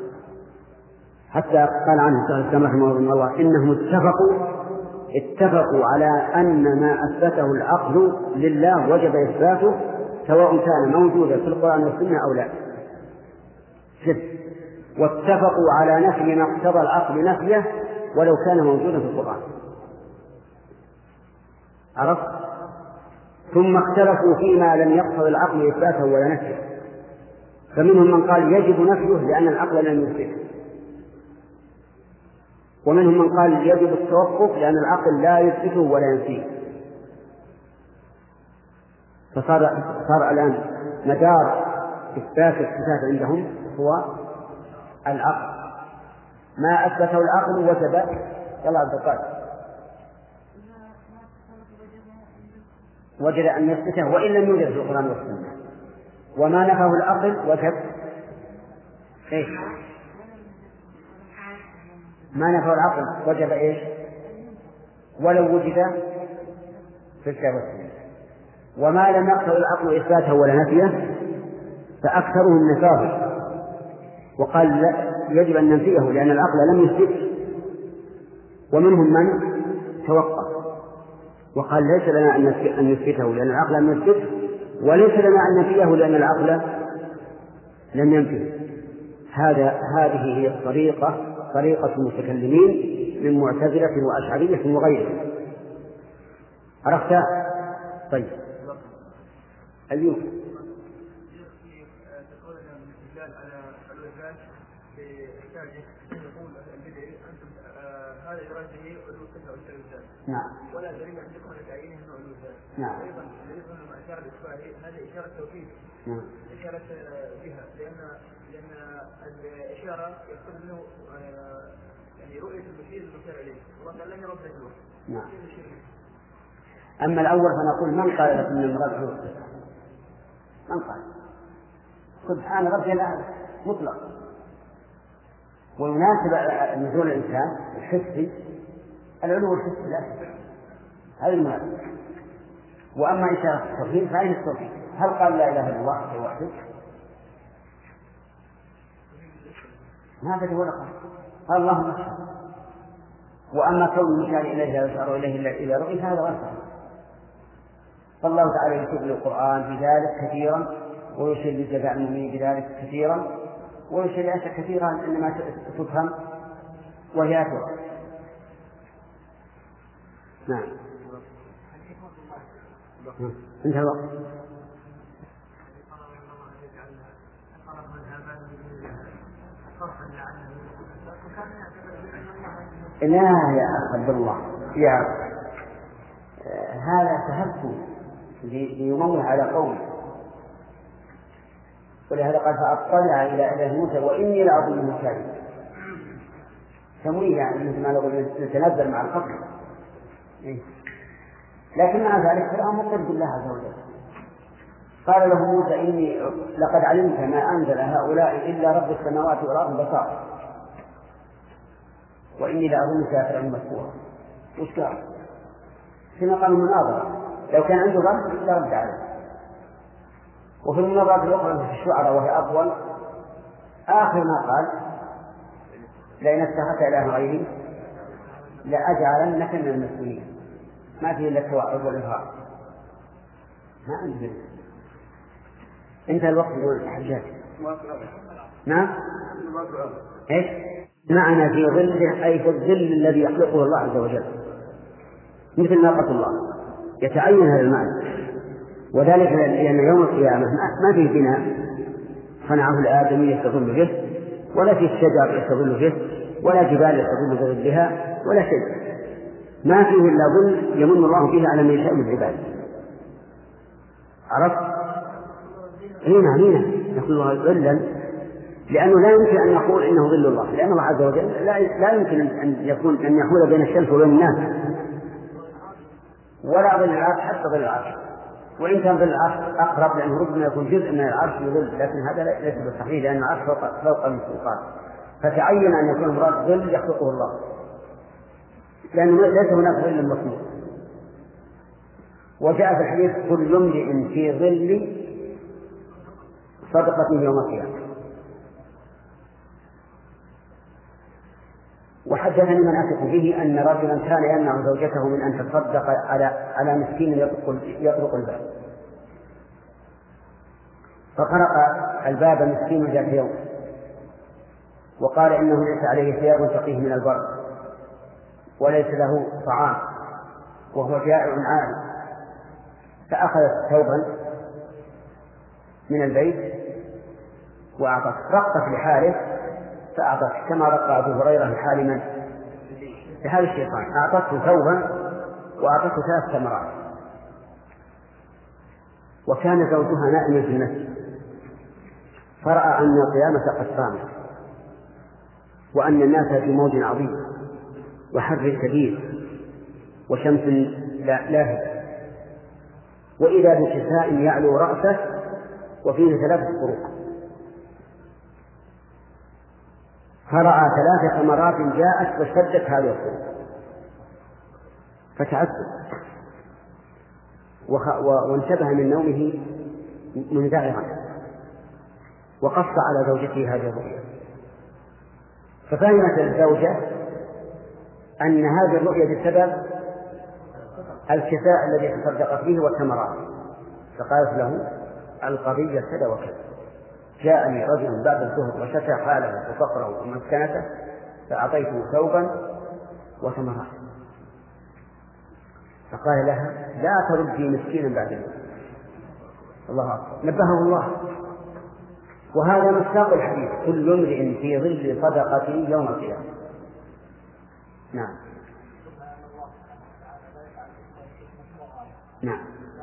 حتى قال عنه الشيخ الإسلام رحمه الله إنهم اتفقوا اتفقوا على أن ما أثبته العقل لله وجب إثباته سواء كان موجودا في القرآن والسنة أو لا. شف واتفقوا على نفي ما اقتضى العقل نفيه ولو كان موجودا في القرآن. عرفت؟ ثم اختلفوا فيما لم يقتضي العقل إثباته ولا نفيه، فمنهم من قال يجب نفيه لأن العقل لم يثبته، ومنهم من قال يجب التوقف لأن العقل لا يثبته ولا ينفيه. فصار صار الآن مدار إثبات الصفات عندهم هو العقل، ما أثبته العقل وجب. يلا عبد القادر، وجد أن يثبته وإن لم يوجد في القرآن والسنة، وما نفاه العقل وجب إيش؟ ما نفاه العقل وجب إيش؟ ولو وجد في الكتاب والسنة. وما لم يقتضي العقل إثباته ولا نفيه فأكثرهم نفاه وقال لا يجب أن ننفيه لأن العقل لم يثبت. ومنهم من توقف وقال ليس لنا أن نثبته لأن العقل لم يثبته، وليس لنا أن ننفيه لأن العقل لم ينفيه. هذا هذه هي الطريقة، طريقة المتكلمين من معتزلة وأشعرية وغيرهم. عرفت؟ طيب أيوب.
هذا إرادته علو الصفة والتوحيد.
نعم.
ولا دليل عندكم على تعيينه من علو الذات.
نعم.
أيضا دليل من أشار الإشباه هذه إشارة توحيد.
نعم.
إشارة بها لأن لأن الإشارة يقصد منه يعني رؤية المشير المشار إليه، والله لم يرد ذكره.
نعم. أما الأول فنقول من قال لكم من المراد علو الصفة؟ من قال؟ سبحان ربي الأعلى مطلق. ويناسب نزول الإنسان الحسي العلو الحسي لا هذا المناسب. وأما إشارة التوحيد فأين التوحيد؟ هل قال لا إله إلا الله وحده؟ ما بدأ ولا قال قال اللهم اشهد. وأما كون المشار إليه لا يشعر إليه إلا إذا رؤي فهذا غير صحيح. فالله تعالى يشير بالقرآن بذلك كثيرا، ويشير بالجزاء المؤمنين بذلك كثيرا، ويشير لأشياء كثيرة إنما تفهم وهي أكبر. نعم. انتهى الوقت. لا يا عبد الله يا آه هذا تهكم ليموه على قومه، ولهذا قال فأطلع إلى إله موسى وإني لأظنه كاذبا. تمويه يعني مثل ما لو نتنزل مع الفقر. إيه؟ لكن مع ذلك فرعون مقر بالله عز وجل. قال له موسى إني لقد علمت ما أنزل هؤلاء إلا رب السماوات والأرض بصائر وإني لأظنك يا فرعون مسحورا. وش قال؟ في مقام المناظرة لو كان عنده رد لا رد عليه. وفي المناظرة الأخرى في الشعراء وهي أطول آخر ما قال لئن اتخذت إله غيري لأجعلنك من المسلمين. ما فيه إلا التوعد والإظهار، ما عنده ذلك. انتهى الوقت يقول الحجاج. نعم. ايش؟ معنى في ظله أي في الظل الذي يخلقه الله عز وجل مثل ناقة الله يتعين هذا المعنى. وذلك لأن يوم القيامة ما فيه بناء صنعه الآدمي يستظل به، ولا فيه الشجر يستظل به، ولا جبال يستظل بظلها، ولا شيء. ما فيه إلا ظل يمن الله به على من يشاء من العباد. عرفت؟ هنا هنا يقول الله ظلا، لأنه لا يمكن أن نقول إنه ظل الله، لأن الله عز وجل لا لا يمكن أن يكون أن يحول بين الشمس وبين الناس، ولا ظل العرش حتى ظل العرش. وإن كان ظل العرش أقرب لأنه ربما يكون جزء من العرش يظل، لكن هذا ليس بالصحيح لأن العرش فوق فوق المخلوقات. فتعين أن يكون المراد ظل يخلقه الله، لأنه ليس هناك ظل مخلوق. وجاء في الحديث كل امرئ في ظل صدقة يوم القيامة. وحدثني من أثق به أن رجلا كان يمنع زوجته من أن تصدق على على مسكين يطرق يطرق الباب، فطرق الباب مسكين ذات يوم وقال إنه ليس عليه ثياب تقيه من البرد وليس له طعام وهو جائع عالم، فأخذت ثوبا من البيت وأعطت، رقت لحاله فأعطت كما رق أبو هريرة لحال من؟ لحال الشيطان، أعطته ثوبا وأعطته ثلاث ثمرات. وكان زوجها نائما في المسجد فرأى أن القيامة قد قامت وأن الناس في موج عظيم وحر كبير وشمس لاهبة، وإذا بكساء يعلو رأسه وفيه ثلاثة فروق، فرأى ثلاث ثمرات جاءت وسدت هذه الفروق فتعجب وانتبه من نومه منذعرا وقص على زوجته هذه الرؤيا، ففهمت الزوجة أن هذه الرؤيا بسبب الكساء الذي تصدقت به والثمرات، فقالت له القضية كذا وكذا، جاءني رجل بعد الظهر وشكى حاله وفقره ومسكنته فأعطيته ثوبا وثمرات، فقال لها لا تردي مسكينا بعد اليوم. الله أكبر، نبهه الله. وهذا مصداق الحديث كل امرئ في ظل صدقته يوم القيامة. نعم نعم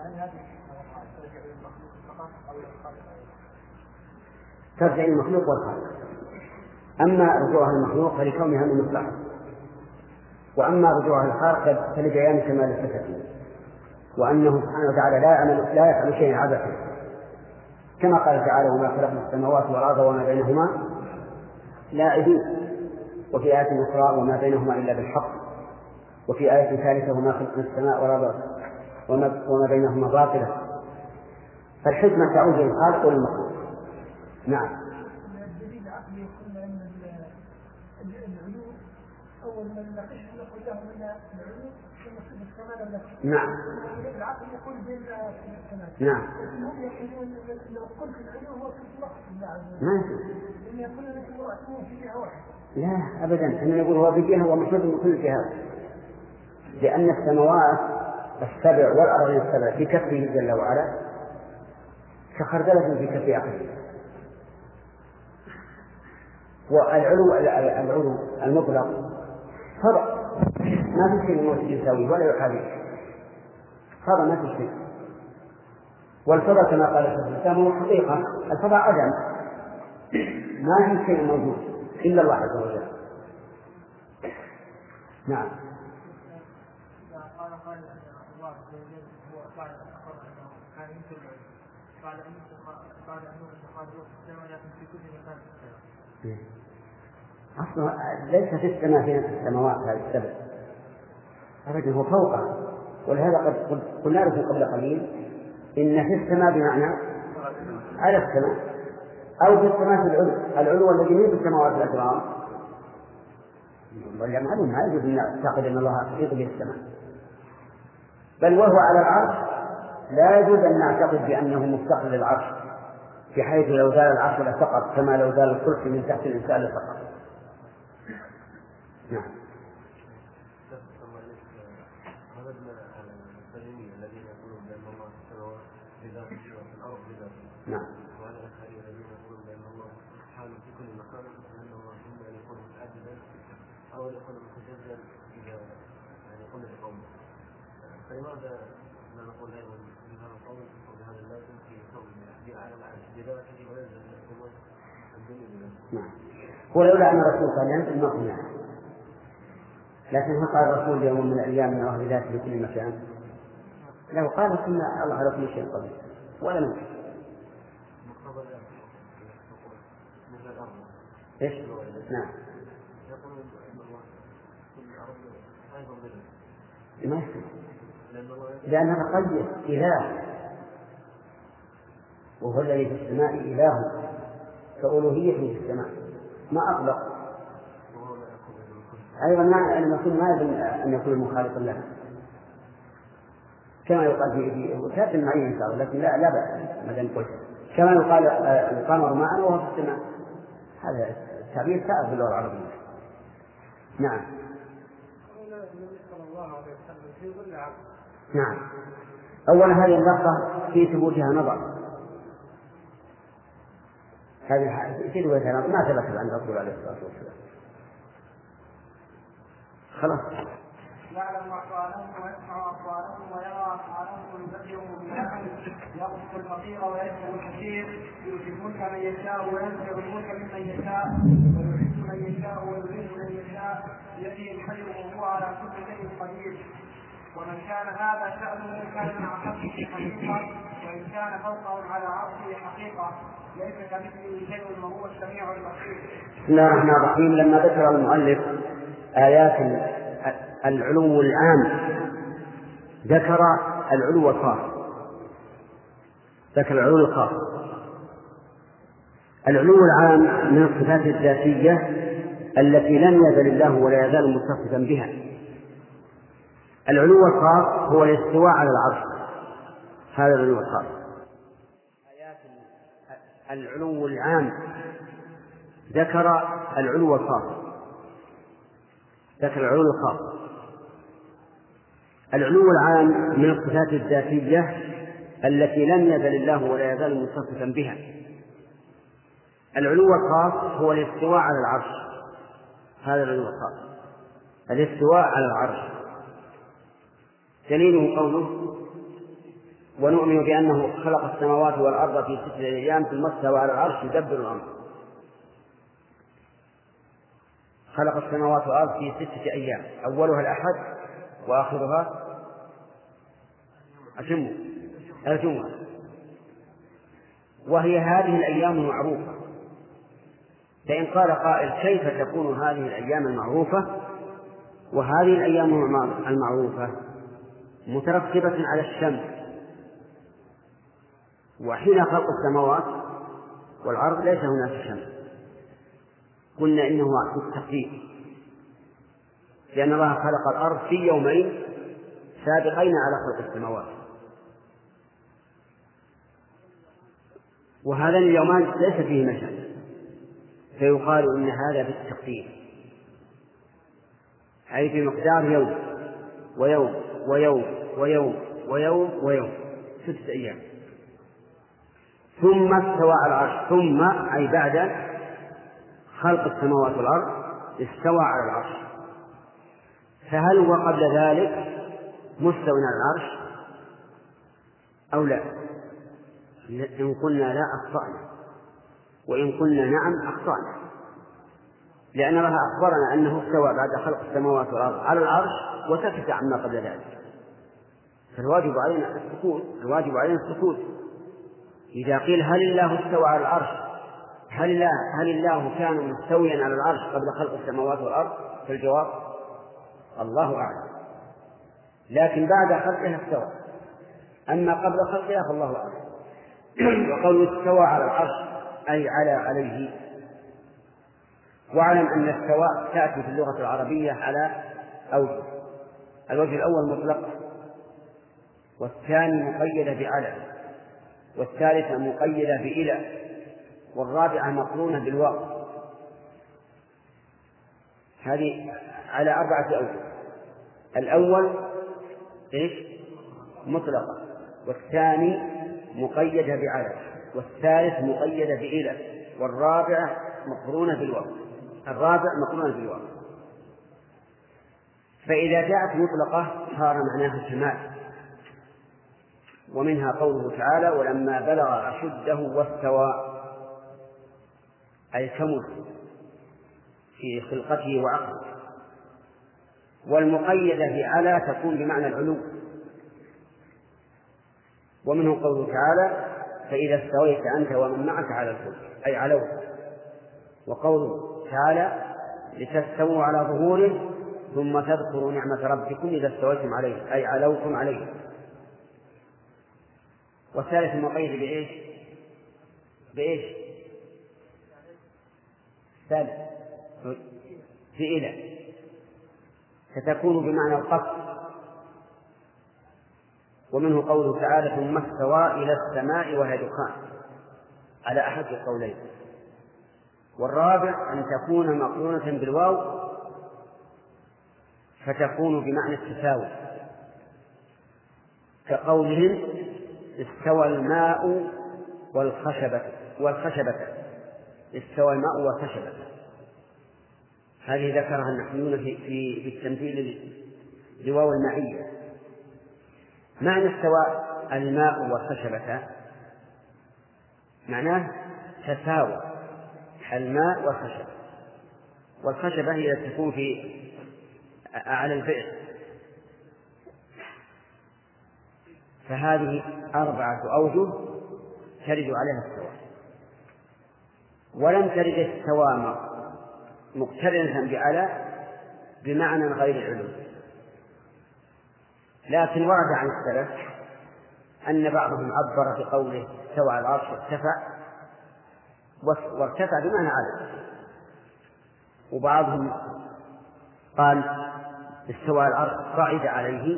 ترجع المخلوق والخالق، أما رجوعها المخلوق فلكونها من مصلحة، وأما رجوعها الخالق فلبيان كمال الصفة، وأنه سبحانه وتعالى لا يعمل لا يفعل شيئا عبثا، كما قال تعالى وما خلقنا السماوات والأرض وما بينهما لاعبين، وفي آية أخرى وما بينهما إلا بالحق، وفي آية ثالثة وما خلقنا السماء والأرض وما بينهما باطلة، فالحكمة تعود للخالق والمخلوق. نعم
الدليل العقلي قلنا ان العلو اول ما نناقشه نقول له ان العلو في الكمال النفسي.
نعم
العقل يقول بالكمال.
نعم
هم يقولون لو قلت العلو هو في الوقت الله
ما
ان يكون لك امرأة في جهة واحدة.
لا أبدا، أن نقول هو بجهة ومحمد من كل جهة، لأن السماوات السبع والأرضين السبع في كفه جل وعلا كخردلة في كف أحد، والعلو العلو المطلق فضع ما في شيء يساوي ولا يحاذيه، فضع ما في شيء، والفضع كما قال الإسلام هو حقيقة، الفضع عدم، ما في شيء موجود إلا الله عز وجل. نعم
قال قال الله عز وجل هو بعد أن أخبر أنه كان يمكن بعد أن بعد أن يخرج في السماء لكن في كل مكان في السماء.
أصلا ليس في السماء في السماوات هذه السبع أبدا، هو فوقها، ولهذا قد قلنا لكم قبل قليل إن في السماء بمعنى على السماء، أو في السماء في العلو، العلو الذي من في السماوات الأكرام، معلوم ما يجوز أن نعتقد أن الله يحيط به السماء، بل وهو على العرش لا يجوز أن نعتقد بأنه مستقل العرش بحيث لو زال العرش لسقط كما لو زال الكرسي من تحت الإنسان لسقط. نعم
الذين يقولون بأن الله في السماوات بذاته وفي الأرض بذاته.
نعم.
وعلى الآخرين الذين يقولون بأن الله حال في كل مكان وأن الله إما أن يكون متعددا أو أن يكون متجزا إذا يعني قلنا بقوله. فلماذا لا نقول أيضا بهذا القول وبهذا اللازم في كون على العرش بذاته وينزل إلى السماء الدنيا بذاته؟
نعم. هو لولا أن الرسول قال ينزل ما قلنا، لكن هل قال الرسول يوم من الأيام من الله بذاته في كل مكان؟ لو قال كنا الله على كل شيء قدير ولا نمكن. ايش؟ نعم. ما يصير. لأن هذا قيد إله، وهو الذي في السماء إله فألوهيته في السماء ما أطلق. أيضا ما المسلم ما يجب أن يكون مخالفا له كما يقال في كاتب معين إن شاء الله، لكن لا لا بأس ما دام قلت كما يقال القمر معنا وهو في السماء، هذا التعبير سائغ في اللغة العربية. نعم. نعم. أولا هذه اللفظة في ثبوتها نظر، هذه في ثبوتها نظر ما ثبت عن الرسول عليه الصلاة والسلام. خلاص.
يعلم أحوالهم ويسمع أقوالهم ويرى أفعالهم ويبدلهم بالعمل، يقصد الفقير ويسر الكثير، يؤتي الملك من يشاء وينزع الملك ممن يشاء، ويعز من يشاء ويذل من يشاء، بيده الخير وهو على كل شيء قدير. ومن كان هذا شأنه كان مع حقه حقيقة، وإن كان فوقهم على عرشه حقيقة، ليس كمثله شيء وهو السميع البصير.
بسم الله الرحمن الرحيم. لما ذكر المؤلف آيات العلو العام ذكر العلو الخاص، ذكر العلو الخاص. العلو العام من الصفات الذاتية التي لم يزل الله ولا يزال متصفا بها. العلو الخاص هو الاستواء على العرش، هذا العلو الخاص. آيات العلو العام ذكر العلو الخاص، ذكر العلو الخاص. العلو العام من الصفات الذاتية التي لم يزل الله ولا يزال متصفا بها. العلو الخاص هو الاستواء على العرش، هذا العلو الخاص، الاستواء على العرش. دليله قوله: ونؤمن بأنه خلق السماوات والأرض في ستة أيام ثم استوى على العرش يدبر الأمر. خلق السماوات والأرض في ستة أيام، أولها الأحد وآخرها الجمعة الجمعة وهي هذه الأيام المعروفة. فإن قال قائل: كيف تكون هذه الأيام المعروفة وهذه الأيام المعروفة مترتبة على الشمس؟ وحين خلق السماوات والأرض ليس هناك شمس. قلنا إنه بالتقدير، لأن الله خلق الأرض في يومين سابقين على خلق السماوات، وهذان اليومان ليس فيهما شمس، فيقال إن هذا بالتقدير، أي في مقدار يوم ويوم ويوم ويوم ويوم ويوم ستة أيام. ثم استوى على العرش، ثم أي بعد خلق السماوات والأرض استوى على العرش. فهل هو قبل ذلك مستوى على العرش أو لا؟ إن قلنا لا أخطأنا، وإن قلنا نعم أخطأنا، لأن الله أخبرنا أنه استوى بعد خلق السماوات والأرض على العرش وسكت عما قبل ذلك. فالواجب علينا السكوت، الواجب علينا السكوت. إذا قيل هل الله استوى على العرش، هل الله, هل الله كان مستويا على العرش قبل خلق السماوات والأرض؟ فالجواب الله أعلم، لكن بعد خلقها استوى، أما قبل خلقها فالله أعلم. وقوله استوى على العرش أي على عليه. واعلم أن السواء تأتي في اللغة العربية على أوجه: الوجه الأول مطلق، والثاني مقيدة بعلى، والثالثة مقيدة بإلى، والرابعة مقرونة بالواو. هذه على أربعة أوجه: الأول إيش؟ مطلقة، والثاني مقيدة بعلى، والثالث مقيدة بإلى، والرابعة مقرونة بالواو. الرابع مقرونة بالواو. فإذا جاءت مطلقة صار معناها كمال، ومنها قوله تعالى: ولما بلغ أشده واستوى، أي كمل في خلقته وعقله. والمقيدة بعلى تكون بمعنى العلو، ومنه قوله تعالى: فإذا استويت أنت ومن معك على الفلك، أي علوت. وقوله تعالى: لتستووا على ظهوره ثم تذكروا نعمة ربكم إذا استويتم عليه، أي علوتم عليه. والثالث المقيد بإيش؟ بإيش؟ ثالث بإلى، ستكون بمعنى القصد. ومنه قوله تعالى: ثم استوى إلى السماء وهي دخان، على أحد القولين. والرابع أن تكون مقرونة بالواو فتكون بمعنى التساوي، كقولهم استوى الماء والخشبة والخشبة استوى الماء والخشبة. هذه ذكرها النحويون في في التمثيل لواو المعية. معنى استوى الماء والخشبة معناه تساوى الماء والخشبة، والخشبة هي تكون في على البئر. فهذه أربعة أوجه ترد عليها السواء، ولم ترد السواء مقترنة بعلى بمعنى غير العلو. لكن ورد عن السلف أن بعضهم عبر بقوله استوى على العرش ارتفع، وارتفع بمعنى على، وبعضهم قال استوى على العرش صعد عليه،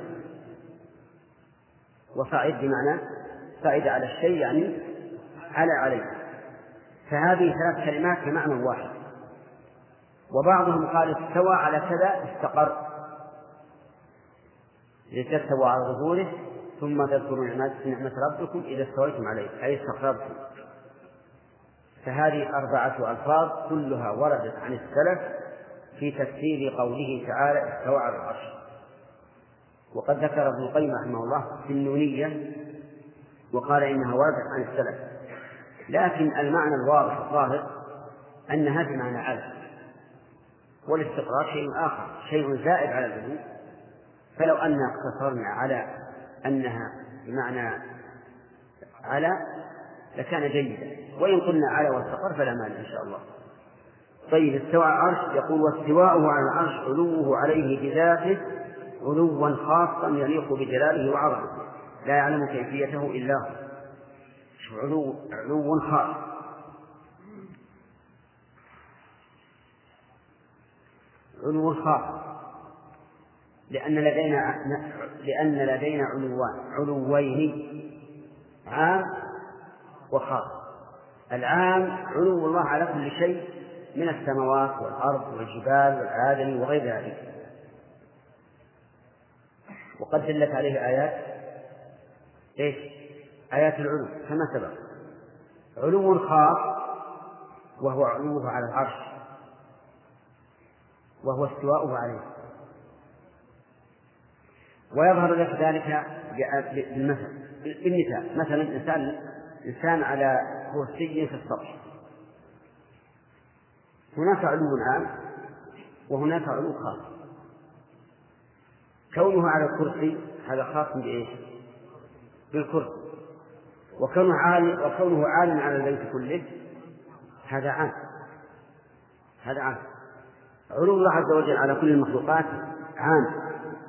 وصعد بمعنى صعد على الشيء يعني على عليه. فهذه ثلاث كلمات بمعنى واحد. وبعضهم قال استوى على كذا استقر، لتستوى على ظهوره ثم تذكروا نعمة ربكم إذا استويتم عليه أي استقررتم. فهذه أربعة ألفاظ كلها وردت عن السلف في تفسير قوله تعالى استوى على العرش. وقد ذكر ابن القيم رحمه الله في النونية وقال إنها وردت عن السلف، لكن المعنى الواضح الظاهر أنها بمعنى على، والاستقرار شيء آخر، شيء زائد على العلو. فلو أن اقتصرنا على أنها بمعنى على لكان جيدا، وإن قلنا على واستقر فلا مانع إن شاء الله. طيب، استوى على العرش، يقول واستواؤه على العرش علوه عليه بذاته علوا خاصا يليق بجلاله وعظمته لا يعلم كيفيته إلا هو. علو علو خاص. علو خاص لأن لدينا لأن لدينا علوان علوين عام وخاص. العام علو الله على كل شيء من السماوات والأرض والجبال والآدم وغير ذلك، وقد دلت عليه آيات إيش؟ آيات العلو كما سبق. علو خاص وهو علوه على العرش، وهو استواؤه عليه. ويظهر لك ذلك بالمثل بالمثال، مثلا إنسان إنسان على كرسي في السطح، هناك علو عام وهناك علو خاص. كونه على الكرسي هذا خاص بإيش؟ بالكرسي. وكونه عال وكونه عال على البيت كله هذا عام، هذا عام. علو الله عز وجل على كل المخلوقات عام،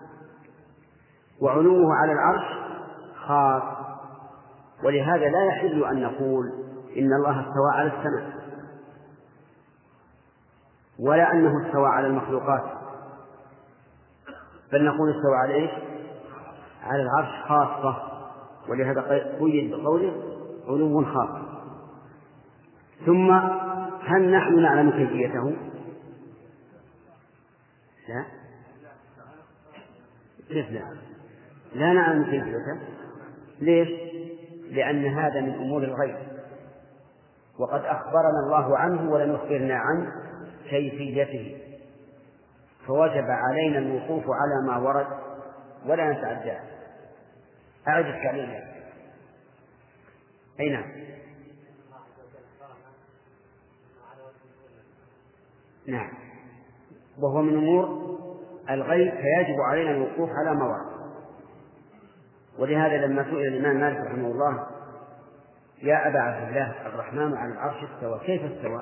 وعلوه على العرش خاص. ولهذا لا يحل أن نقول إن الله استوى على السماء، ولا أنه استوى على المخلوقات، بل نقول استوى على إيش؟ على العرش خاصة. ولهذا قيد بقوله علو خاص. ثم هل نحن نعلم كيفيته؟ لا، كيف لا؟ لا نعلم كيفيته. ليش؟ لأن هذا من أمور الغيب، وقد أخبرنا الله عنه ولم يخبرنا عن كيفيته، فوجب علينا الوقوف على ما ورد ولا نتعداه. أعد التعليم. أي نعم. نعم، وهو من أمور الغيب، فيجب علينا الوقوف على ما ورد. ولهذا لما سئل الإمام مالك رحمه الله يا أبا عبد الله الرحمن على العرش استوى، كيف استوى؟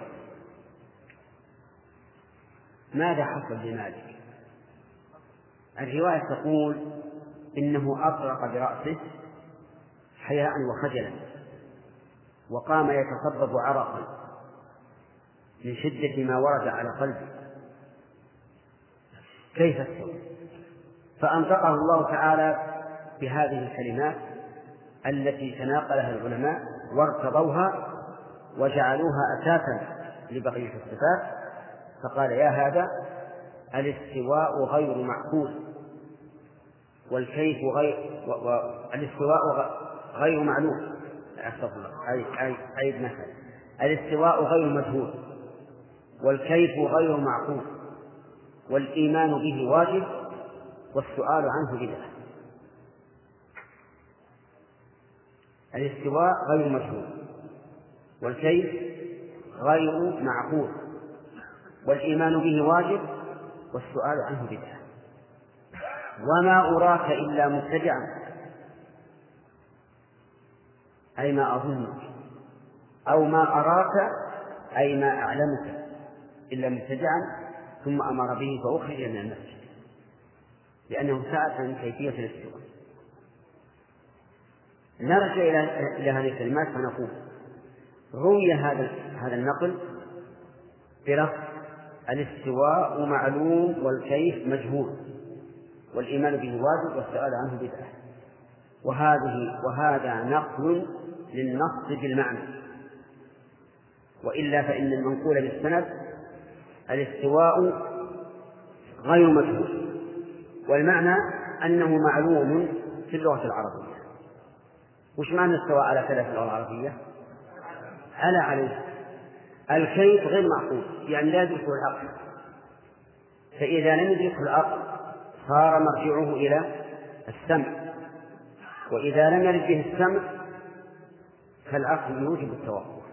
ماذا حصل لمالك؟ الرواية تقول إنه أطرق برأسه حياء وخجلا، وقام يتصبب عرقا من شدة ما ورد على قلبه. كيف استوى؟ فأنطقه الله تعالى بهذه الكلمات التي تناقلها العلماء وارتضوها وجعلوها أساسا لبقية الصفات، فقال يا هذا الاستواء غير معقول والكيف غير و... و... الاستواء غير معلوم. أستغفر الله. أي أي أي مثل الاستواء غير مجهول والكيف غير معقول والإيمان به واجب والسؤال عنه بدعة. الاستواء غير مجهول والكيف غير معقول والإيمان به واجب والسؤال عنه بدعة. وما أراك إلا مبتدعا أي ما أظنك، أو ما أراك أي ما أعلمك إلا مبتدعا، ثم أمر به فأخرج من المسجد لأنه سأل عن كيفية الاستواء. نرجع إلى هذه الكلمات فنقول روي هذا هذا النقل بلفظ الاستواء معلوم والكيف مجهول والإيمان به واجب والسؤال عنه بدعة، وهذه وهذا نقل للنص بالمعنى، وإلا فإن المنقول بالسند الاستواء غير مجهول والمعنى أنه معلوم في اللغة العربية. وش معنى الاستواء على كذا في اللغة العربية؟ على عليه. الكيف غير معقول يعني لا يدركه العقل، فإذا لم يدركه العقل صار مرجعه إلى السمع، وإذا لم يرد به السمع فالعقل يوجب التوقف.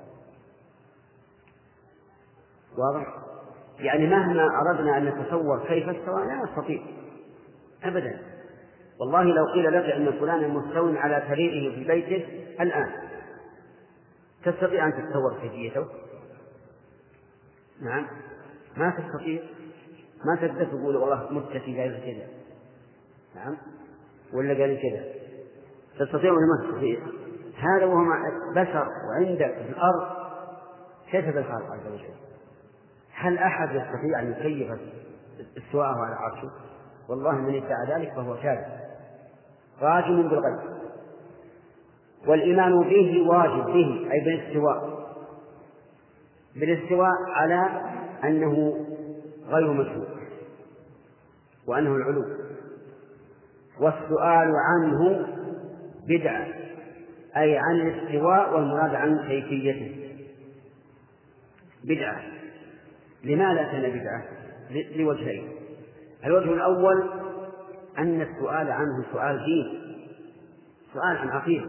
واضح؟ يعني مهما أردنا أن نتصور كيف استوى لا نستطيع أبدا. والله لو قيل لك أن فلانا مستوٍ على سريره في بيته الآن تستطيع أن تتصور كيفيته؟ نعم ما تستطيع. ما تقدر تقول والله متكئ قال كذا، نعم ولا قال كذا، تستطيع ولا ما تستطيع؟ هذا وهو بشر وعندك في الأرض كيف بالخالق عز وجل؟ هل أحد يستطيع أن يكيف استواءه على عرشه؟ والله من ادعى ذلك فهو كاذب راجم بالغيب. والإيمان به واجب به أي بالاستواء بالاستواء على أنه غير مشهور وأنه العلو، والسؤال عنه بدعة أي عن الاستواء والمراد عن كيفيته بدعة. لماذا كان بدعة؟ لوجهين. الوجه الأول أن السؤال عنه سؤال دين، سؤال عن عقيدة،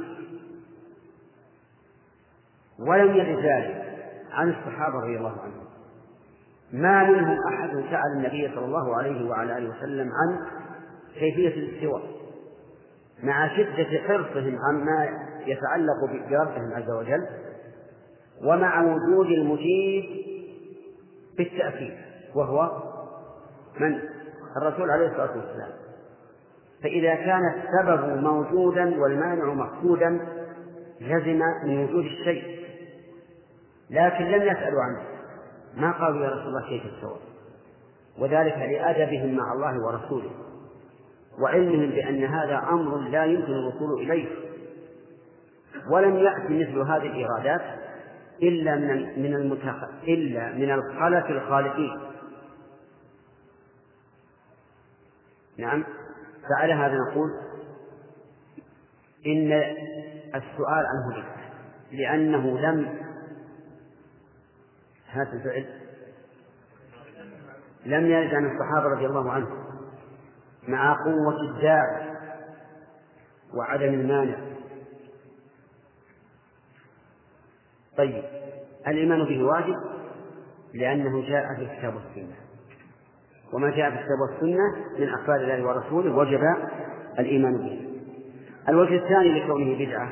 ولم يرد ذلك عن الصحابة رضي الله عنهم. ما منهم أحد سأل النبي صلى الله عليه وعلى آله وسلم عن كيفية الاستواء مع شدة حرصهم عما يتعلق بربهم عز وجل، ومع وجود المجيب بالتأكيد وهو من؟ الرسول عليه الصلاة والسلام. فإذا كان السبب موجودا والمانع مفقودا لزم من وجود الشيء، لكن لم يسألوا عنه، ما قالوا يا رسول الله كيف استوى، وذلك لأدبهم مع الله ورسوله وعلمهم بأن هذا أمر لا يمكن الوصول إليه. ولم يأتي مثل هذه الإرادات إلا من من المتخ... إلا من الخلف الخالقين. نعم. فعلى هذا نقول إن السؤال عنه بدعة لأنه لم هذا الفعل لم يرد عن الصحابة رضي الله عنهم مع قوة الداعي وعدم المانع. طيب الإيمان به واجب لأنه جاء في الكتاب والسنة، وما جاء في الكتاب والسنة من أخبار الله ورسوله وجب الإيمان به. الوجه الثاني لكونه بدعة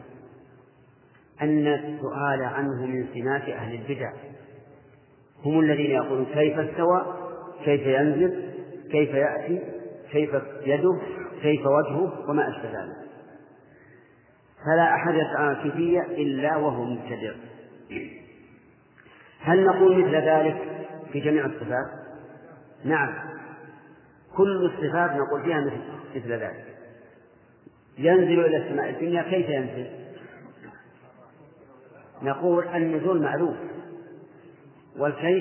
أن السؤال عنه من سمات أهل البدع، هم الذين يقولون كيف استوى، كيف ينزل، كيف يأتي، كيف يده، كيف وجهه وما أشبه ذلك. فلا أحد يسأل كيفية إلا وهو مبتدع. هل نقول مثل ذلك في جميع الصفات؟ نعم، كل الصفات نقول فيها مثل, مثل ذلك. ينزل إلى السماء الدنيا، كيف ينزل؟ نقول النزول معلوم والكيف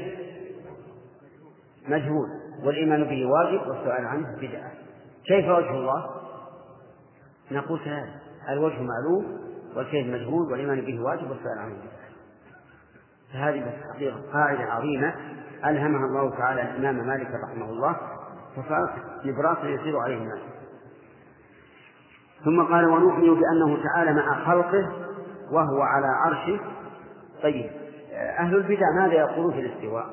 مجهول، والإيمان به واجب والسؤال عنه بدعة. كيف وجه الله؟ نقول هذا الوجه معلوم والكيف مجهول والإيمان به واجب والسؤال عنه بدعة. فهذه بس قاعدة عظيمة ألهمها الله تعالى الإمام مالك رحمه الله، فصارت نبراس يسير عليه الناس. ثم قال: ونؤمن بأنه تعالى مع خلقه وهو على عرشه. طيب، أهل البدع ماذا يقولون في الاستواء؟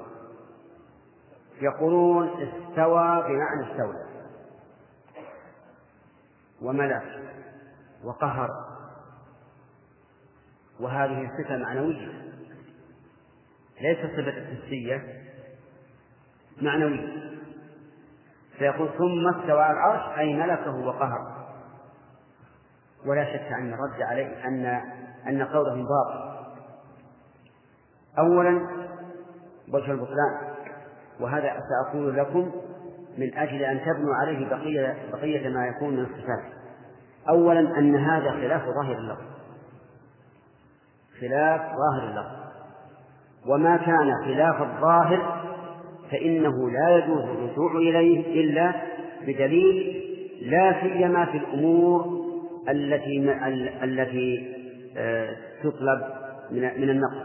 يقولون استوى بمعنى استولى وملك وقهر، وهذه صفة معنوية ليست صفة حسية، معنوية. فيقول ثم استوى على العرش أي ملكه وقهر. ولا شك أن الرد عليه أن أن قولهم باطل. أولا وجه البطلان، وهذا سأقول لكم من أجل أن تبنوا عليه بقية, بقية ما يكون من الصفات. أولا أن هذا خلاف ظاهر اللفظ، خلاف ظاهر اللفظ، وما كان خلاف الظاهر فإنه لا يجوز الرجوع إليه إلا بدليل، لا سيما في الأمور التي التي تطلب من النقل.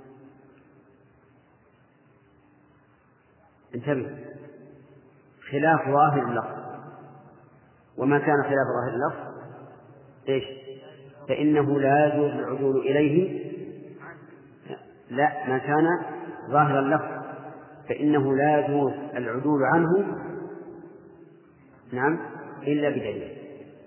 انتبه، خلاف ظاهر اللفظ، وما كان خلاف ظاهر اللفظ ايش؟ فإنه لا يجوز العدول إليه. لا، ما كان ظاهر اللفظ فإنه لا يجوز العدول عنه، نعم، إلا بدليل،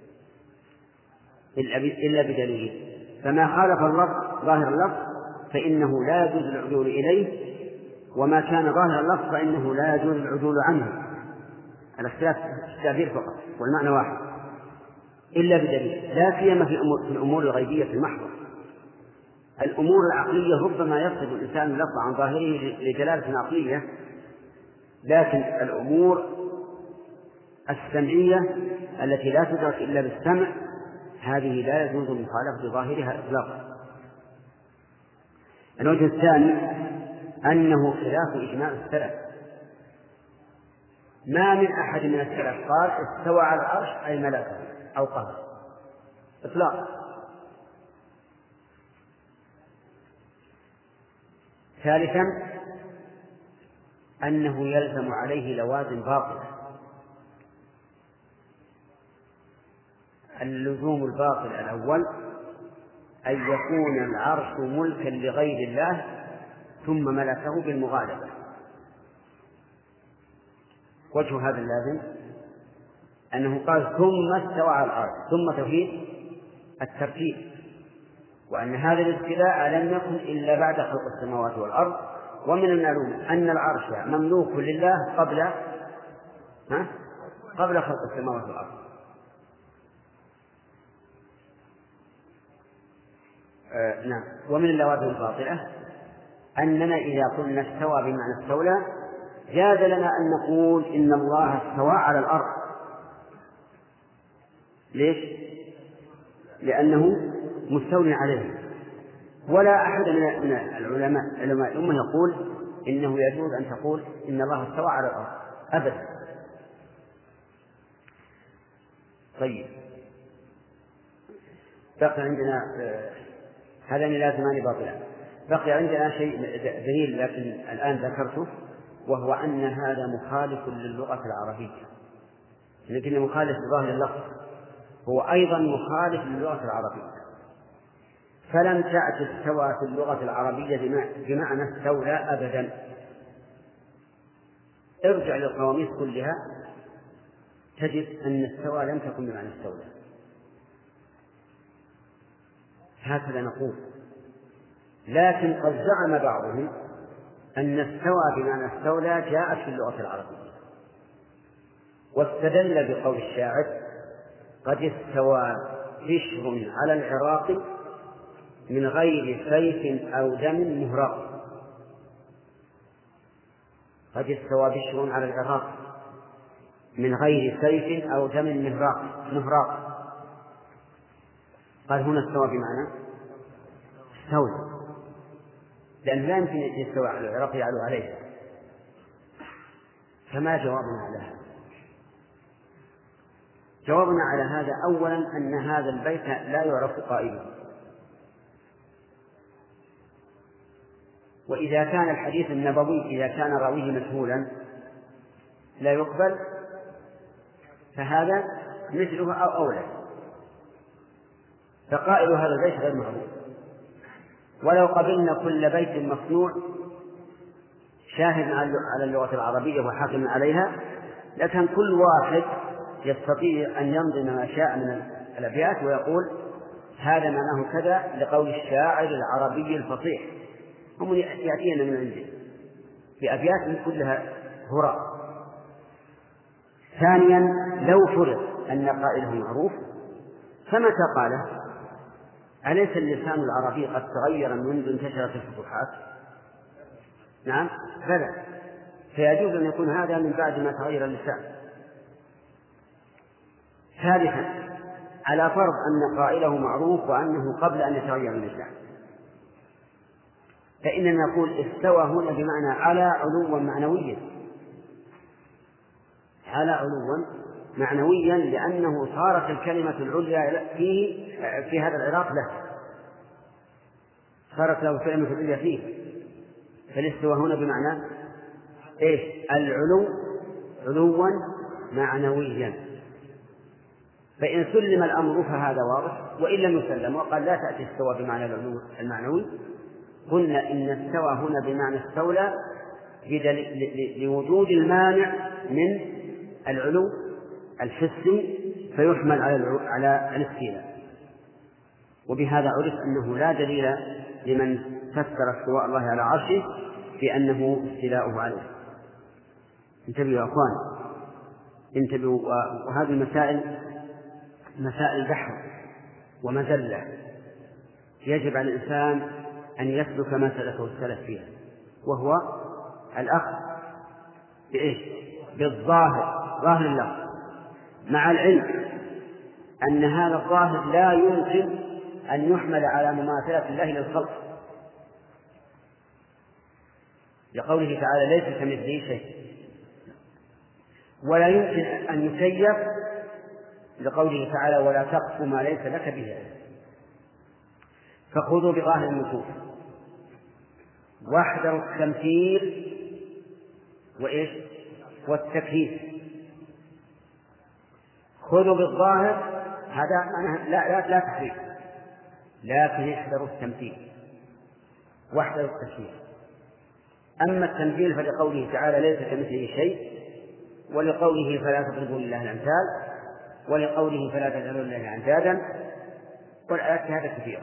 إلا بدليل. فما خالف اللفظ ظاهر اللفظ فإنه لا يجوز العدول إليه، وما كان ظاهر اللفظ فإنه لا يجوز العدول عنه. الاختلاف التعبير فقط والمعنى واحد، إلا بدليل، لا سيما في الأمور الغيبية المحضة. الأمور العقلية ربما يصف الإنسان اللفظ عن ظاهره لجلالة عقلية، لكن الأمور السمعية التي لا تدرك إلا بالسمع هذه لا يجوز مخالفة ظاهرها إطلاقا. الوجه الثاني أنه خلاف إجماع السلف. ما من أحد من السلف قال استوى على العرش أي ملكه أو قهر إطلاقا. ثالثا أنه يلزم عليه لوازم باطلة. اللزوم الباطل الأول أن يكون العرش ملكا لغير الله ثم ملكه بالمغالبة. وجه هذا اللازم أنه قال ثم استوى على العرش، ثم تفيد الترتيب، وأن هذا الاستواء لم يكن إلا بعد خلق السماوات والأرض. ومن المعلوم أن العرش مملوك لله قبل ها؟ قبل خلق السماوات والأرض. آه نعم. ومن اللوازم الباطلة أننا إذا قلنا استوى بمعنى استولى جاز لنا أن نقول إن الله استوى على الأرض. ليش؟ لأنه مستولى عليه. ولا أحد من العلماء علماء الأمة يقول إنه يجوز أن تقول إن الله استوى على الأرض أبدا. طيب، بقي عندنا هذان لازمان باطلان. بقي عندنا شيء دليل لكن الآن ذكرته، وهو أن هذا مخالف للغة العربية، لكن مخالف لظاهر اللفظ، هو أيضا مخالف للغة العربية. فلم تأت استوى في اللغة العربية بمعنى استولى أبدا. ارجع للقواميس كلها تجد أن استوى لم تكن بمعنى استولى. هكذا نقول. لكن قد زعم بعضهم أن استوى بمعنى استولى جاءت في اللغة العربية، واستدل بقول الشاعر قد استوى بشر على العراق من غير سيف أو دم مهراق. قد استوى بشر على العراق من غير سيف أو دم مهراق مهراق قال هنا استوى بمعنى استولى. لأنه لا يمكن يستوى على العراق يعلو عليه. فما جوابنا على هذا؟ جوابنا على هذا أولا أن هذا البيت لا يعرف قائله، وإذا كان الحديث النبوي إذا كان راويه مجهولا لا يقبل فهذا مثله أو أولى، فقائل هذا البيت غير معروف. ولو قبلنا كل بيت مصنوع شاهد على اللغة العربية وحاكم عليها لكن كل واحد يستطيع أن ينظم ما شاء من الأبيات ويقول هذا معناه كذا لقول الشاعر العربي الفصيح، هم يأتينا من عنده في أبيات كلها هراء. ثانيا لو فرض أن قائله معروف فمتى قاله؟ أليس اللسان العربي قد تغير منذ انتشرت الفتوحات؟ نعم بلى، فيجوز أن يكون هذا من بعد ما تغير اللسان. ثالثا على فرض أن قائله معروف وأنه قبل أن يتغير اللسان فإننا نقول استوى هنا بمعنى على علوا معنويا، على علوا معنويا لأنه صارت الكلمة العليا فيه في هذا العراق له، صارت له الكلمة العليا فيه، فالاستوى هنا بمعنى إيش؟ العلو علوا معنويا. فإن سلم الأمر فهذا واضح، وإن لم يسلم وقال لا تأتي استوى بمعنى العلو المعنوي قلنا إن استوى هنا بمعنى استولى لوجود المانع من العلو الحسي فيحمل على الاستيلاء. وبهذا عرف أنه لا دليل لمن فسر استواء الله على عرشه بأنه استيلاؤه عليه. انتبهوا يا أخوان، انتبهوا. وهذه المسائل مسائل بحر ومزلة يجب على الإنسان أن يسلك ما سلكه السلف فيها، وهو الأخذ بإيش؟ بالظاهر، ظاهر اللفظ، مع العلم أن هذا الظاهر لا يمكن أن يحمل على مماثلة الله للخلق، لقوله تعالى ليس كمثله شيء، ولا يمكن أن يكيف لقوله تعالى ولا تقف ما ليس لك به علم. فخذوا بظاهر النصوص واحذروا التمثيل وإيش؟ والتكييف. خذوا بالظاهر هذا معناه لا لا لا تحريف، لكن احذروا التمثيل واحذروا التكييف. أما التمثيل فلقوله تعالى ليس كمثله شيء، ولقوله فلا تضربوا لله الأمثال، ولقوله فلا تجعلوا لله أندادا، والآيات هذا كثيرة.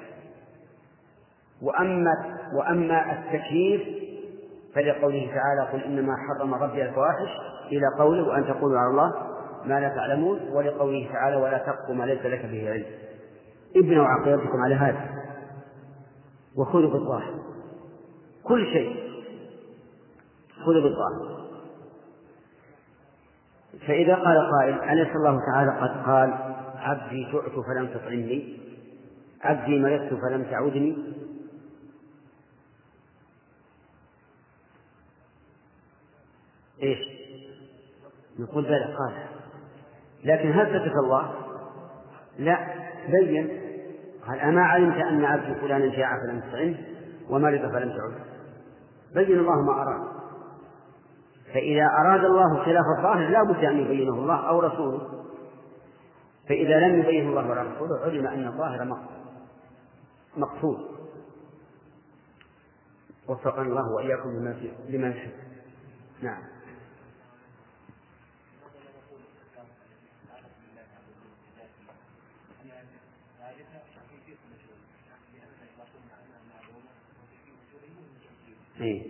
وأما وأما التكييف فلقوله تعالى قل إنما حرم ربي الفواحش إلى قوله وأن تقولوا على الله ما لا تعلمون، ولقوله تعالى ولا تقف ما ليس لك به علم. ابنوا عقيدتكم على هذا وخذوا بالظاهر، كل شيء خذوا بالظاهر. فإذا قال قائل أليس الله تعالى قد قال عبدي جعت فلم تطعمني، عبدي مرضت فلم تعودني؟ إيش نقول بلى قال، لكن هل سكت الله؟ لا، بين قال أما علمت أن عبدي فلانا جاع فلم تطعمه ومرض فلم تعود؟ بين الله ما أراد. فإذا أراد الله خلاف الظاهر لا بد أن يبينه الله أو رسوله، فإذا لم يبينه الله ولا رسوله علم أن الظاهر مقصود. وفقنا الله وإياكم لما يحب. نعم. إيه.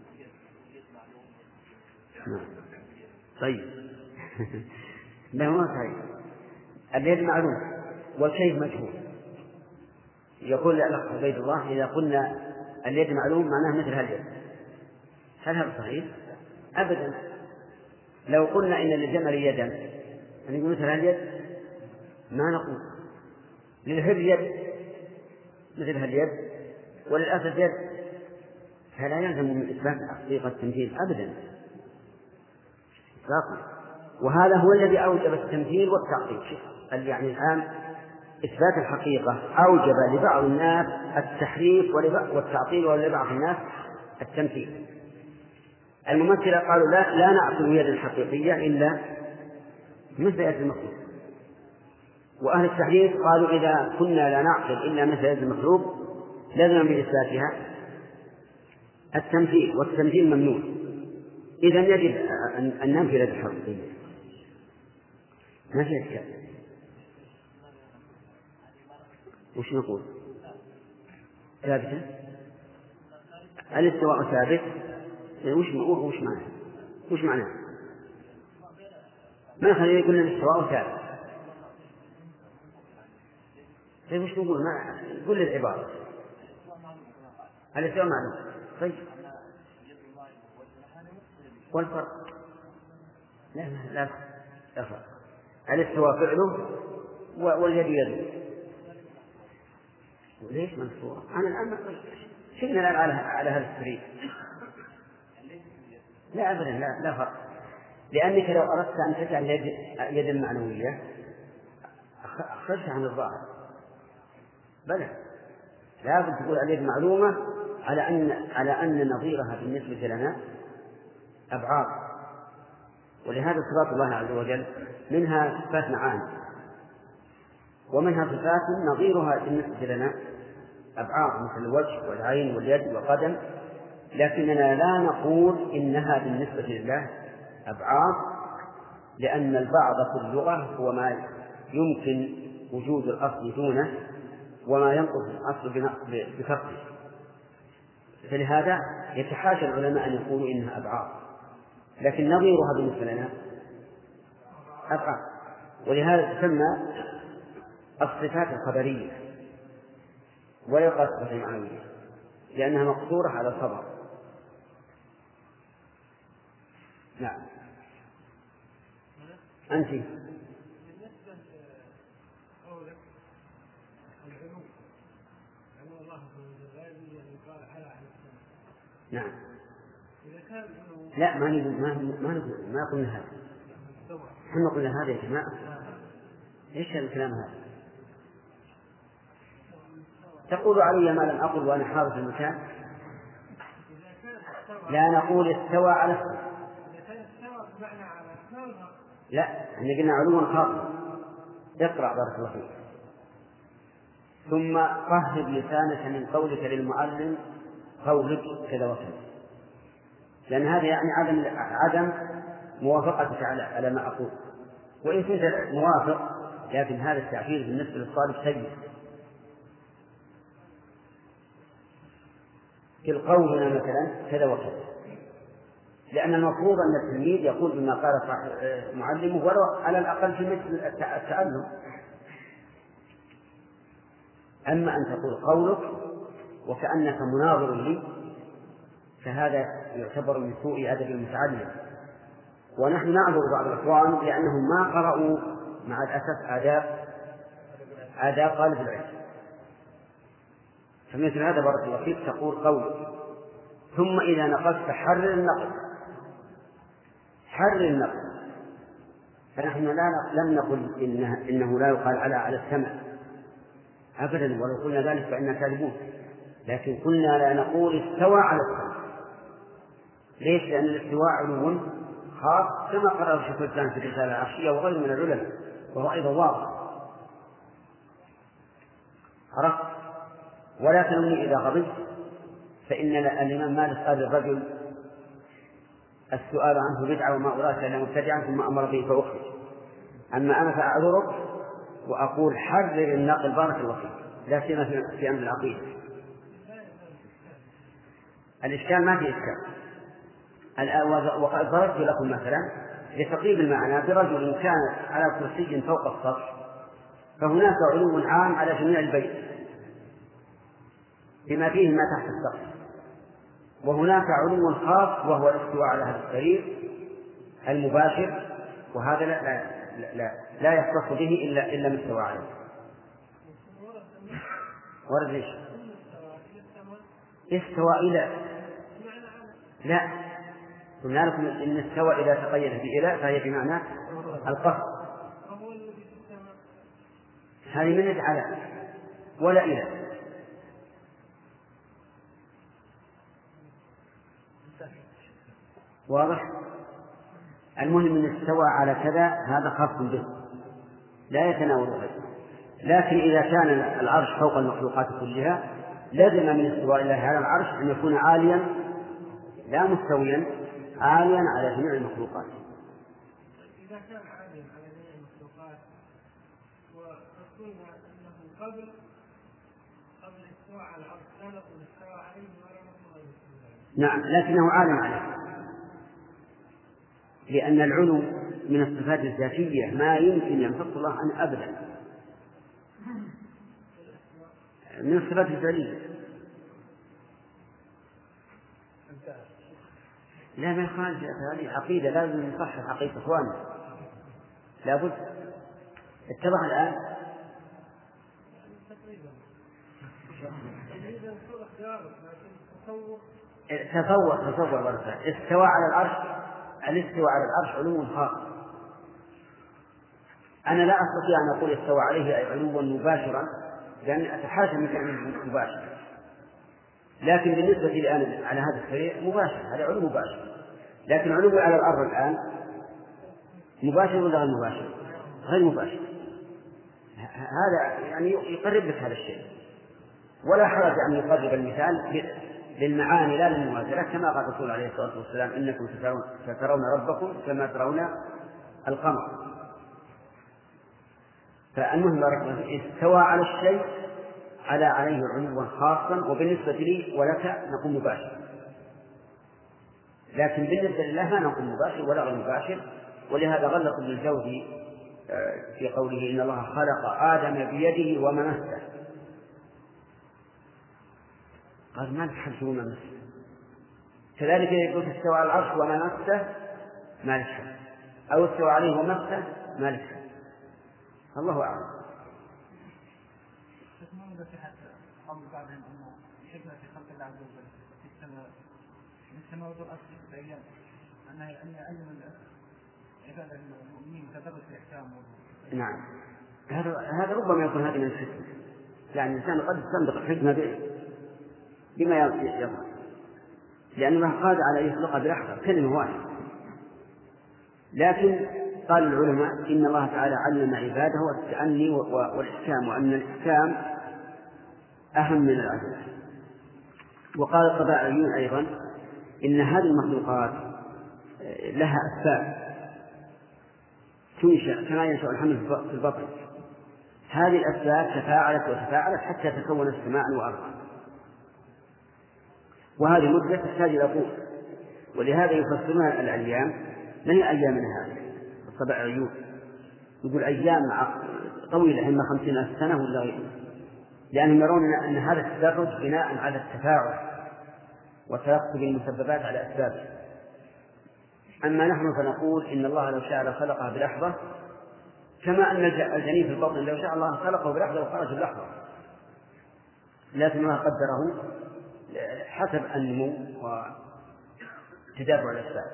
طيب لا ما صحيح، اليد معلوم والكيف مجهول. يقول الأخ عبيد الله إذا قلنا اليد معلوم معناه مثل هاليد، هل هذا صحيح؟ أبدا. لو قلنا إن للجمل يدا أن يقول مثل هاليد ما نقول. للهر يد مثل هاليد، وللأسد يد فلا يلزم من إثبات حقيقة التمثيل أبدا إطلاقا. وهذا هو الذي أوجب التمثيل والتعطيل. يعني الآن إثبات الحقيقة أوجب لبعض الناس التحريف والتعطيل ولبعض الناس التمثيل. الممثلة قالوا لا, لا نعقل يدا حقيقية إلا مثل يد المخلوق، وأهل التحريف قالوا إذا كنا لا نعقل إلا مثل يد المخلوق لازم من إثباتها التمثيل، والتمثيل ممنوع. إذن يجب أن ننفي اليد الحقيقية، ما في إشكال. وش نقول؟ ثابتة؟ الاستواء ثابت. وش وش معناه؟ وش معناه؟ ما خلينا يقول الاستواء ثابت. طيب وش نقول؟ ما قل العبارة. الاستواء معلوم. طيب والفرق؟ لا لا لا فرق. الاستواء فعله واليد يده. ليش منصورة؟ أنا الآن شفنا الآن على على هذا السرير. لا أبدا لا لا فرق، لأنك لو أردت أن تجعل يد يد معنوية أخرجها عن الظاهر. بلى لازم تقول اليد معلومة على أن على أن نظيرها بالنسبة لنا أبعاد. ولهذا صفات الله عز وجل منها صفات معاني، ومنها صفات نظيرها بالنسبة لنا أبعاد مثل الوجه والعين واليد والقدم، لكننا لا نقول إنها بالنسبة لله أبعاد، لأن البعض في اللغة هو ما يمكن وجود الأصل دونه وما ينقص الأصل بفرقه. فلهذا يتحاشى العلماء أن يقولوا إنها أبعاد، لكن نظيرها بالنسبة لنا أبعاد. ولهذا تسمى الصفات الخبرية ولا الصفات المعنوية، لأنها مقصورة على الخبر. نعم. أنت
بالنسبة لقولك العلو علو الله غير الذي قال على على السماء.
نعم.
إذا كان
لا ما نقول ما ما نقول ما قلنا هذا. احنا قلنا هذا يا جماعة. ايش هذا الكلام هذا؟ تقول علي ما لم أقل وأنا حاضر في المكان؟ لا نقول استوى على السماء. لا احنا قلنا علوا خاص. اقرأ بارك الله فيك. ثم طهر لسانك من قولك للمعلم قولك كذا وكذا، لأن هذا يعني عدم عدم موافقتك على على ما أقول. وإن كنت موافق لكن هذا التعبير بالنسبة للطالب سيء. في قولنا مثلا كذا وكذا، لأن المفروض أن التلميذ يقول بما قال معلمه ولو على الأقل في مثل التعلم. أما أن تقول قولك وكأنك مناظر لي فهذا يعتبر من سوء أدب المتعلم. ونحن نعذر بعض الإخوان لأنهم ما قرأوا مع الأسف آداب آداب طالب العلم. فمثل هذا بارك الله فيك تقول قولك، ثم إذا نقلت حرر النقل حرر النقل. فنحن لا لم نقل إنه, إنه لا يقال على على السمع أبدا، ولو قلنا ذلك فإننا كاذبون. لكن قلنا لا نقول استوى على السمع. ليش؟ لأن الاستواء علو خاص كما قرأ شيخ الإسلام في الرسالة العرشية وغيره من العلماء، وهو أيضا واضح. عرفت؟ ولا تلومني إذا غضبت، فإن الإمام مالك قال للرجل السؤال عنه بدعة وما أراك إلا مبتدعا ثم أمر به فأخرج. أما أنا فأعذرك وأقول حرر النقل بارك الله فيك، لا سيما في أمر العقيدة. الإشكال ما في إشكال. وقد ضربت لكم مثلا لتقريب المعنى برجل كان على كرسي فوق السطح، فهناك علو عام على جميع البيت بما فيه ما تحت السقف، وهناك علو خاص وهو الاستواء على هذا السرير المباشر، وهذا لا لا لا, لا يختص به إلا إلا مستوى عليه. ورد ليش؟ استوى إلى لا، قلنا لكم إن استوى إذا تقيد بإلى فهي بمعنى القصد. هذه من على ولا إلى. واضح؟ المهم أن استوى على كذا هذا خاص به لا يتناول غيره. لكن إذا كان العرش فوق المخلوقات كلها لازم من استواء الله على العرش أن يكون عاليا لا مستويا، عاليا على جميع المخلوقات.
إذا كان عاليا على جميع المخلوقات وقلنا أنه قبل قبل الاستواء على العرش لا نقول استوى عليه ولا نقول غير استواء.
نعم، لكنه عالم عليه، لأن العلو من الصفات الذاتية ما يمكن ينفصل الله عنه أبدا، من الصفات الذاتية. لا ما يخالف، هذه عقيدة لازم نصحح عقيدة إخواننا، لابد. اتضح الآن؟ تصور تصور ورثة استوى على العرش. الاستواء على العرش علو خاص. أنا لا أستطيع أن أقول استوى عليه أي علوا مباشرا، لأن أتحاشى من كلمة مباشر، لكن بالنسبة لي أنا على هذا السريع مباشر، هذا علو مباشر. لكن علو على الأرض الآن مباشر ولا غير مباشر؟ غير مباشر. هذا يعني يقرب لك هذا الشيء، ولا حرج أن يقرب المثال للمعاني لا للمماثلة، كما قال الرسول عليه الصلاة والسلام إنكم سترون ربكم كما ترون القمر. فالمهم استوى على الشيء على عليه علوا خاصا، وبالنسبة لي ولك نقول مباشر، لكن بالنسبة لله ما نقول مباشر ولا غير مباشر. ولهذا غلط ابن الجوزي في قوله إن الله خلق آدم بيده ومنسه، قال ما نتحدث ومنسه. كذلك يقول استوى على العرش ومنسه ما لك، أو استوى عليه ومنسه ما لك. الله أعلم.
تكمن بصحة قول بعضهم أنه حكمة في خلق الله عز وجل في السماء من السماء والأرض في أيام أنها أن يعلم عباد المؤمنين تدرس الإحكام.
نعم، هذا هذا ربما يكون هذه من الحكمة، يعني الإنسان قد يصدق الحكمة بما يظهر، لأن الله قادر على أن يخلق بلحظة كلمة واحدة. لكن قال العلماء إن الله تعالى علم عباده التأني والإحكام، وأن الإحكام أهم من العلم. وقال الطباعيون أيضا إن هذه المخلوقات لها أسباب تنشأ كما ينشأ الحمل في البطن. هذه الأسباب تفاعلت وتفاعلت حتى تكون السماء وأرضا، وهذه مدة تحتاج إلى طول. ولهذا يفسرون الأيام ما هي أيامنا هذه الطبيعيون، يقول أيام طويلة إما خمسين ألف سنة ولا غيره، لأنهم يرون أن هذا التدرج بناء على التفاعل وترتب المسببات على أسبابه. أما نحن فنقول إن الله لو شاء لخلقها بلحظة، كما أن الجنين في البطن لو شاء الله خلقه بلحظة وخرج بلحظة، لكن الله قدره حسب النمو وتتابع الأسباب.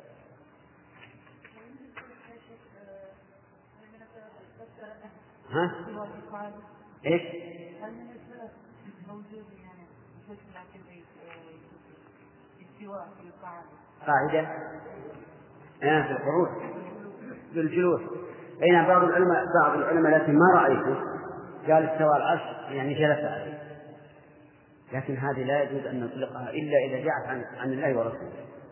ها؟ إيش؟
هل من السلف موجود يعني بشكل عكسي استواء في القاعدة؟
قاعدة؟ آه في القعود بالجلوس. أين بعض العلماء بعض العلماء لكن ما رأيته قال استوى العرش يعني جلس عليه، لكن هذه لا يجوز أن نطلقها إلا إذا جاءت عن, عن الله ورسوله،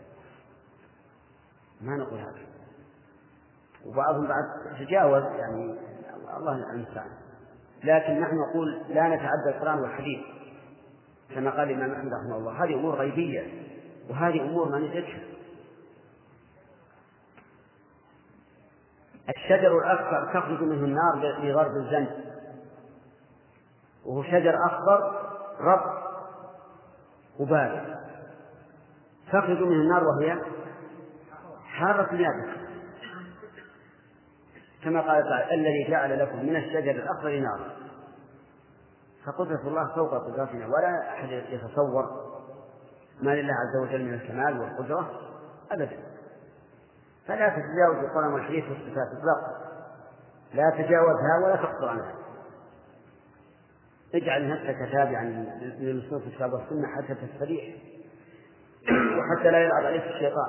ما نقول هذا. وبعضهم بعد تجاوز يعني الله المستعان، لكن نحن نقول لا نتعدى القرآن والحديث كما قال الإمام أحمد رحمه الله. هذه أمور غيبية وهذه أمور ما ندركها. الشجر الأكبر تخرج منه النار بضرب الزنج، وهو شجر أخضر رب وبارد، تخرج منه النار وهي حارة يابسة، كما قال تعالى الذي جعل لكم من الشجر الأخضر نارا. فقدرة الله فوق قدرتنا ولا أحد يتصور ما لله عز وجل من الكمال والقدرة أبدا. فلا تتجاوز القرآن والحديث والصفات إطلاقا، لا تجاوزها ولا تقصر عنها. اجعل نفسك تابعا لنصوص الكتاب والسنة حتى تستريح وحتى لا يلعب عليك الشيطان.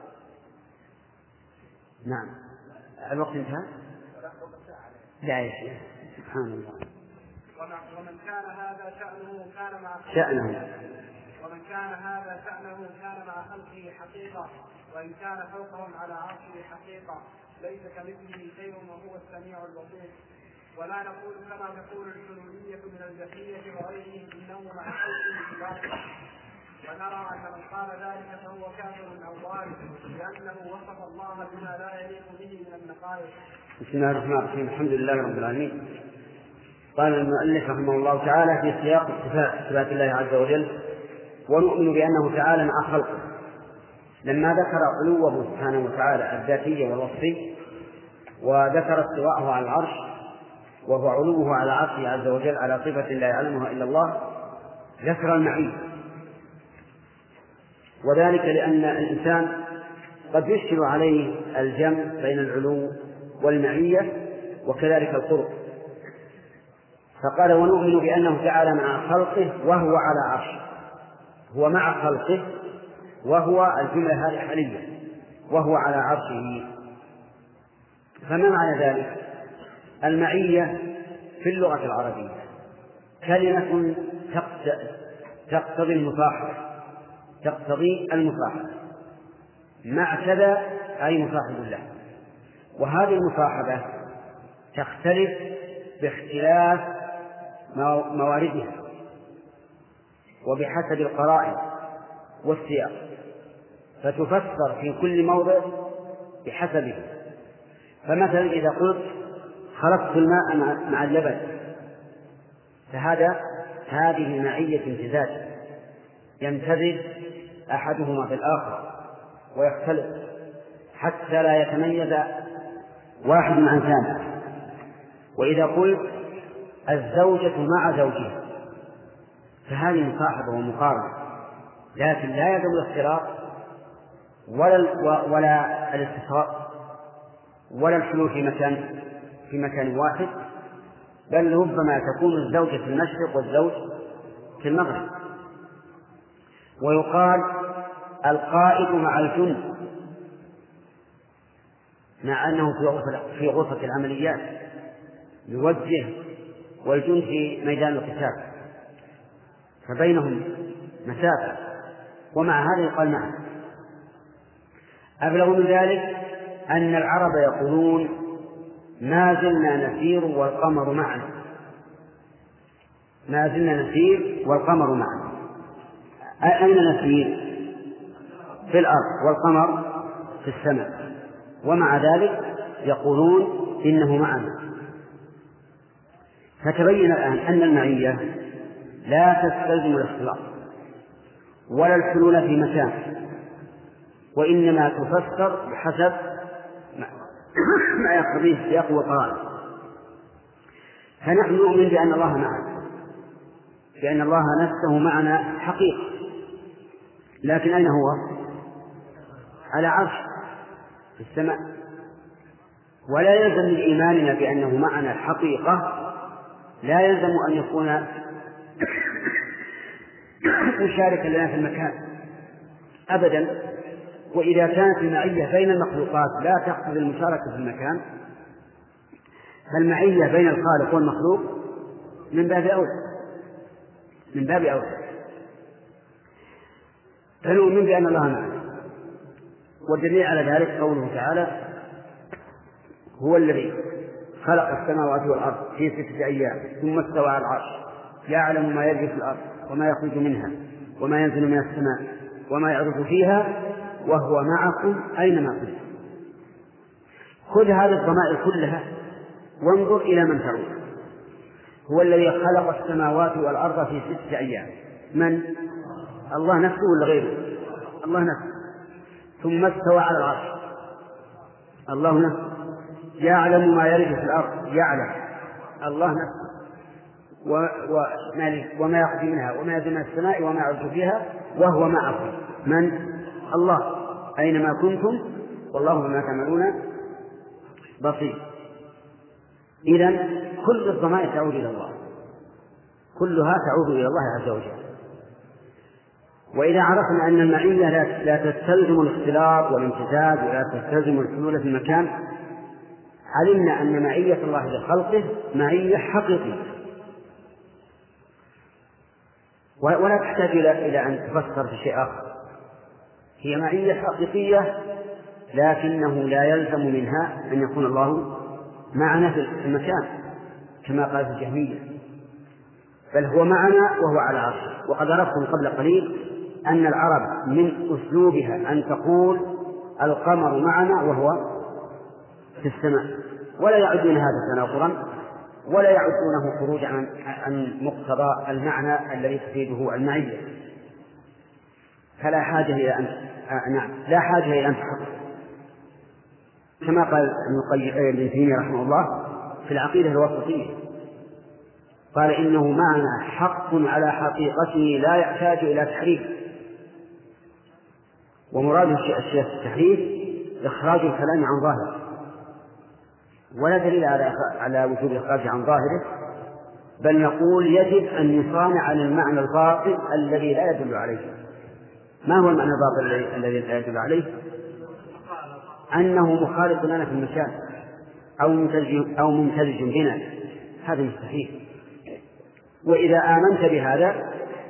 نعم. الوقت انتهى؟ لا يا شيخ. سبحان الله.
ومن كان هذا شأنه كان مع
شأنه
ومن كان هذا شأنه كان مع خلقه حقيقة، وإن كان فوقهم على عرشه حقيقة، ليس كمثله شيء وهو السميع البصير. ولا نقول كما تقول الحلولية من الجهمية وغيرهم إنه مع خلقه بباطل، ونرى أن من قال ذلك فهو كافر أو ضال، لأنه وصف الله بما لا يليق به من النقائص.
بسم الله الرحمن الرحيم. الحمد لله رب العالمين. قال المؤلف رحمه الله تعالى في سياق صفات صفات الله عز وجل: ونؤمن بأنه تعالى مع خلقه. لما ذكر علوه سبحانه وتعالى الذاتي والوصفي، وذكر استواءه على العرش وهو علوه على عرشه عز وجل على صفة لا يعلمها إلا الله، ذكر المعية، وذلك لأن الإنسان قد يشكل عليه الجمع بين العلو والمعية وكذلك القرب، فقال: ونؤمن بأنه تعالى مع خلقه وهو على عرشه. هو مع خلقه وهو الجملة هذه حالية، وهو على عرشه. فما معنى ذلك؟ المعية في اللغة العربية كلمة تقتضي المصاحبة، تقتضي المصاحبة مع كذا أي مصاحب له، وهذه المصاحبة تختلف باختلاف مواردها وبحسب القرائن والسياق، فتفسر في كل موضع بحسبه. فمثلا إذا قلت خلقت الماء مع اللبن، فهذا هذه معية امتزاج، يمتزج أحدهما في الآخر ويختلف حتى لا يتميز واحد عن ثاني. وإذا قلت الزوجة مع زوجها، فهذه مصاحبة ومقارنة، لكن لا يلزم الاختلاط ولا ولا الاتصال ولا الحلول في مكان في مكان واحد، بل ربما تكون الزوجة في المشرق والزوج في المغرب. ويقال القائد مع الجند، مع أنه في غرفة العمليات يوجه والجند في ميدان القتال، فبينهم مسافة، ومع هذا يقال معه. أبلغ من ذلك أن العرب يقولون: ما زلنا نسير والقمر معنا. ما زلنا نسير والقمر معنا. أين نسير؟ في الأرض، والقمر في السماء، ومع ذلك يقولون إنه معنا. فتبين الآن أن المعية لا تستلزم الاختلاط ولا الحلول في مكان، وإنما تفسر بحسب ما يقتضيه السياق والقرائن. فنحن نؤمن بأن الله معنا، بأن الله نفسه معنا حقيقة، لكن أين هو؟ على عرش في السماء. ولا يلزم من إيماننا بأنه معنا الحقيقة، لا يلزم أن يكون مشاركا لنا في المكان أبدا. وإذا كانت المعية بين المخلوقات لا تقتضي المشاركة في المكان، فالمعية بين الخالق والمخلوق من باب أولى من باب أولى فنؤمن بأن الله معنا. والدليل على ذلك قوله تعالى: هو الذي خلق السماوات والأرض في ستة أيام ثم استوى على العرش يعلم ما يجري في الأرض وما يخرج منها وما ينزل من السماء وما يعرج فيها وهو معكم أينما كنتم. خذ هذه الضمائر كلها وانظر إلى من تعود. هو الذي خلق السماوات والأرض في ستة أيام. من؟ الله نفسه ولا غيره؟ الله نفسه. ثم استوى على العرش، الله نفسه. يعلم ما يلج في الأرض، يعلم، الله نفسه. وما يخفي منها وما ينزل من السماء وما يعرج فيها وهو معكم. من؟ الله، أينما كنتم والله بما تعملون بصير. إذن كل الضمائر تعود إلى الله، كلها تعود إلى الله عز وجل. وإذا عرفنا أن المعية لا تستلزم الاختلاط والامتزاج ولا تستلزم الحلول في المكان، علمنا أن معية الله لخلقه معية حقيقية، ولا تحتاج إلى أن تفسر في شيء آخر. هي معية حقيقية، لكنه لا يلزم منها أن يكون الله معنا في المكان كما قال في الجهمية، بل هو معنا وهو على عرشه. وقد عرفتم قبل قليل أن العرب من أسلوبها أن تقول القمر معنا وهو في السماء، ولا يعدون هذا تناقضا ولا يعدونه خروجا عن عن مقتضى المعنى الذي تفيده المعية. فلا حاجة إلى أن نعم لا حاجة إلى أن تحقق، كما قال ابن تيمية رحمه الله في العقيدة الوسطية، قال إنه معنى حق على حقيقته لا يحتاج إلى تحريف. ومراد الشيء التحريف إخراج الكلام عن ظاهره، ولا دليل على على وجوب إخراجه عن ظاهره، بل نقول يجب أن يصان على المعنى الباطل الذي لا يدل عليه. ما هو المعنى الباطل الذي لا يدل عليه؟ أنه مخالف لنا في المكان أو ممتزج أو ممتزج بنا، هذا مستحيل. وإذا آمنت بهذا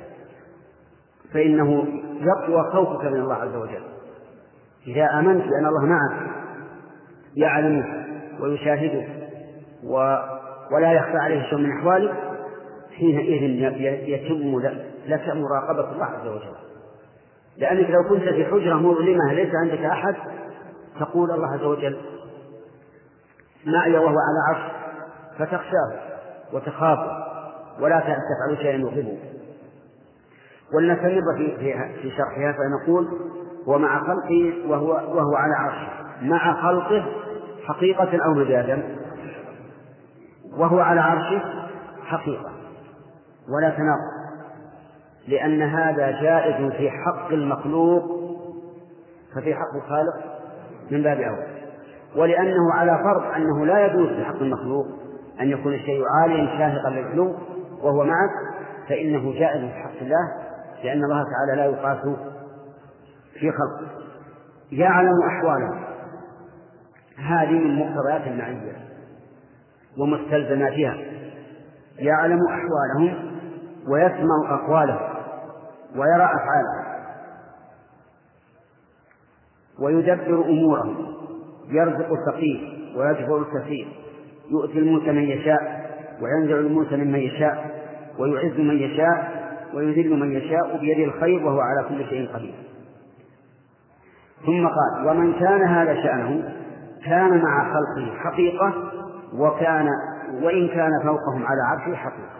فإنه يقوى خوفك من الله عز وجل. إذا آمنت بأن الله معك يعلمك ويشاهدك ولا يخفى عليه شيء من أحوالك، حينئذ يتم لك مراقبة الله عز وجل. لأنك لو كنت في حجرة مظلمة ليس عندك أحد تقول الله عز وجل معي وهو على عرش، فتخشاه وتخافه ولا تفعل شيئا يغضبه. ولنستمر في في شرحها فنقول ومع خلقه وهو وهو على عرشه، مع خلقه حقيقة أو مجازا، وهو على عرشه حقيقة ولا تناقض، لأن هذا جائز في حق المخلوق ففي حق الخالق من باب أول. ولأنه على فرض أنه لا يجوز في حق المخلوق أن يكون الشيء عاليا شاهقا للعلو وهو معك، فإنه جائز في حق الله، لأن الله تعالى لا يقاس في خلقه. يعلم أحوالهم، هذه من مقتضيات المعية ومستلزماتها. يعلم أحوالهم ويسمع أقوالهم ويرى أفعالهم ويدبر أمورهم، يرزق الفقير ويجبر الكثير، يؤتي الملك من يشاء وينزع الملك ممن يشاء، ويعز من يشاء ويذل من يشاء بيده الخير وهو على كل شيء قدير. ثم قال ومن كان هذا شأنه كان مع خلقه حقيقة وكان وإن كان فوقهم على عرشه حقيقة،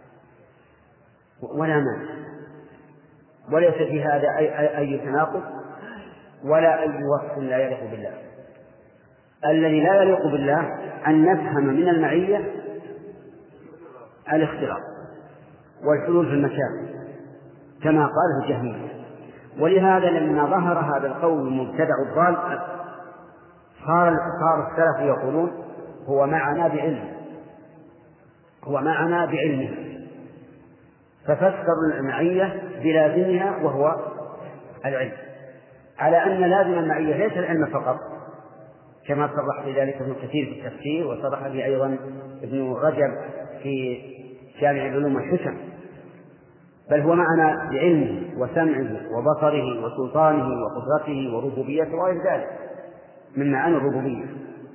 ولا مانع، وليس في هذا أي, أي, أي تناقض ولا أي وصف لا يليق بالله. الذي لا يليق بالله أن نفهم من المعية الاختلاط والحلول في المكان كما قال الجهمية. ولهذا لما ظهر هذا القول المبتدع الضال صار صار السلف يقولون هو معنا بعلمه، هو معنا بعلمه، ففسروا المعية بلازمها وهو العلم، على أن لازم المعية ليس العلم فقط، كما صرح بذلك ابن كثير في التفسير، وصرح به أيضا ابن رجب في جامع العلوم والحكم، بل هو معنا بعلمه وسمعه وبصره وسلطانه وقدرته وربوبيته وغير ذلك من معاني الربوبية.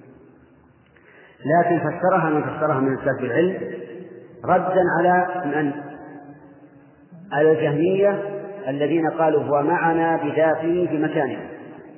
لكن فسرها من فسرها من السلف بالعلم ردا على من على الجهمية الذين قالوا هو معنا بذاته في مكانه،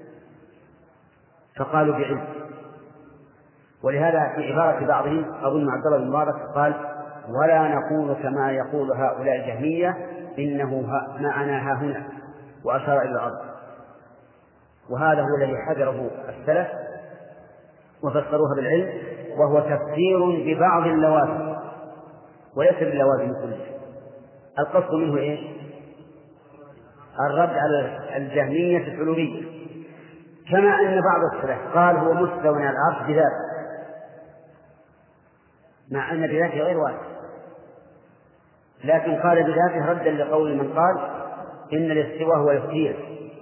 فقالوا بعلم. ولهذا في عبارة بعضهم أظن عبد الله بن مبارك قال ولا نقول كما يقول هؤلاء الجهمية إنه معنا ها هنا، وأشار إلى الأرض. وهذا هو الذي حذره السلف وفسروها بالعلم، وهو تفسير ببعض اللوازم وليس باللوازم كله. القصد منه إيه؟ الرد على الجهمية الحلولية، كما أن بعض السلف قال هو مستوى على العرش بذاته، مع أن بذاته غير واحد، لكن قال بذاته ردا لقول من قال إن الاستواء هو الاختيار،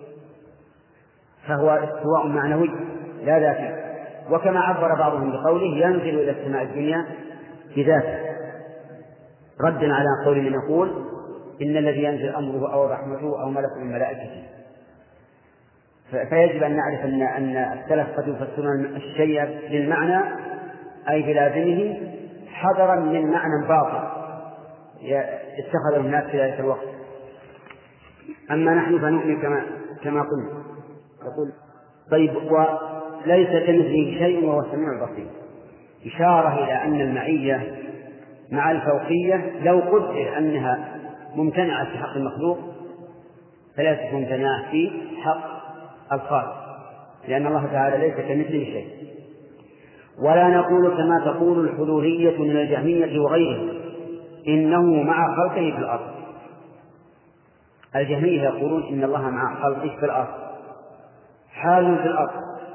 فهو استواء معنوي لا ذاتي. وكما عبر بعضهم بقوله ينزل إلى السماء الدنيا بذاته، ردا على قول من يقول إن الذي ينزل أمره أو رحمته أو ملك من ملائكته. فيجب أن نعرف أن أن السلف قد يفسرون الشيء للمعنى أي بلازمه حذرا من معنى باطل اتخذه الناس في ذلك الوقت. أما نحن فنؤمن كما كما قلنا. يقول طيب وليس كمثله شيء وهو السميع البصير، إشارة إلى أن المعية مع الفوقية لو قدر أنها ممتنعة في حق المخلوق فليست ممتنعة في حق الخالق، لأن الله تعالى ليس كمثله شيء. ولا نقول كما تقول الحلولية من الجهمية وغيرهم إنه مع خلقه في الأرض. الجهمية يقولون إن الله مع خلقه في الأرض، حال في الأرض،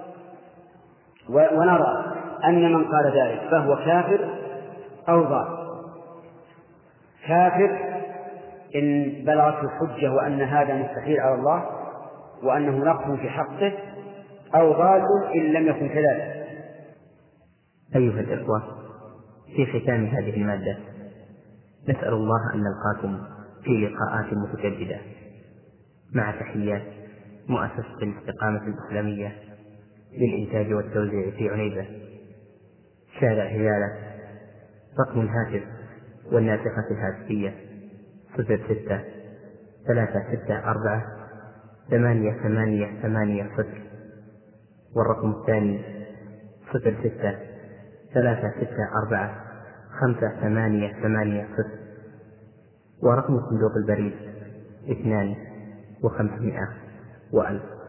ونرى أن من قال ذلك فهو كافر أو ضال. كافر إن بلغته الحجة وأن هذا مستحيل على الله وأنه نقص في حقه، أو ضال إن لم يكن كذلك.
أيها الإخوة، في ختام هذه المادة نسأل الله أن نلقاكم في لقاءات متجددة، مع تحيات مؤسسة الاستقامة الإسلامية للإنتاج والتوزيع في عنيزة، شارع هلالة، رقم الهاتف والناسخة الهاتفية صفر ستة ثلاثة ستة أربعة ثمانية ثمانية ثمانية صفر، والرقم الثاني صفر ستة ثلاثة ستة أربعة خمسة ثمانية ثمانية صفر، ورقم صندوق البريد اثنان وخمسمائة وألف.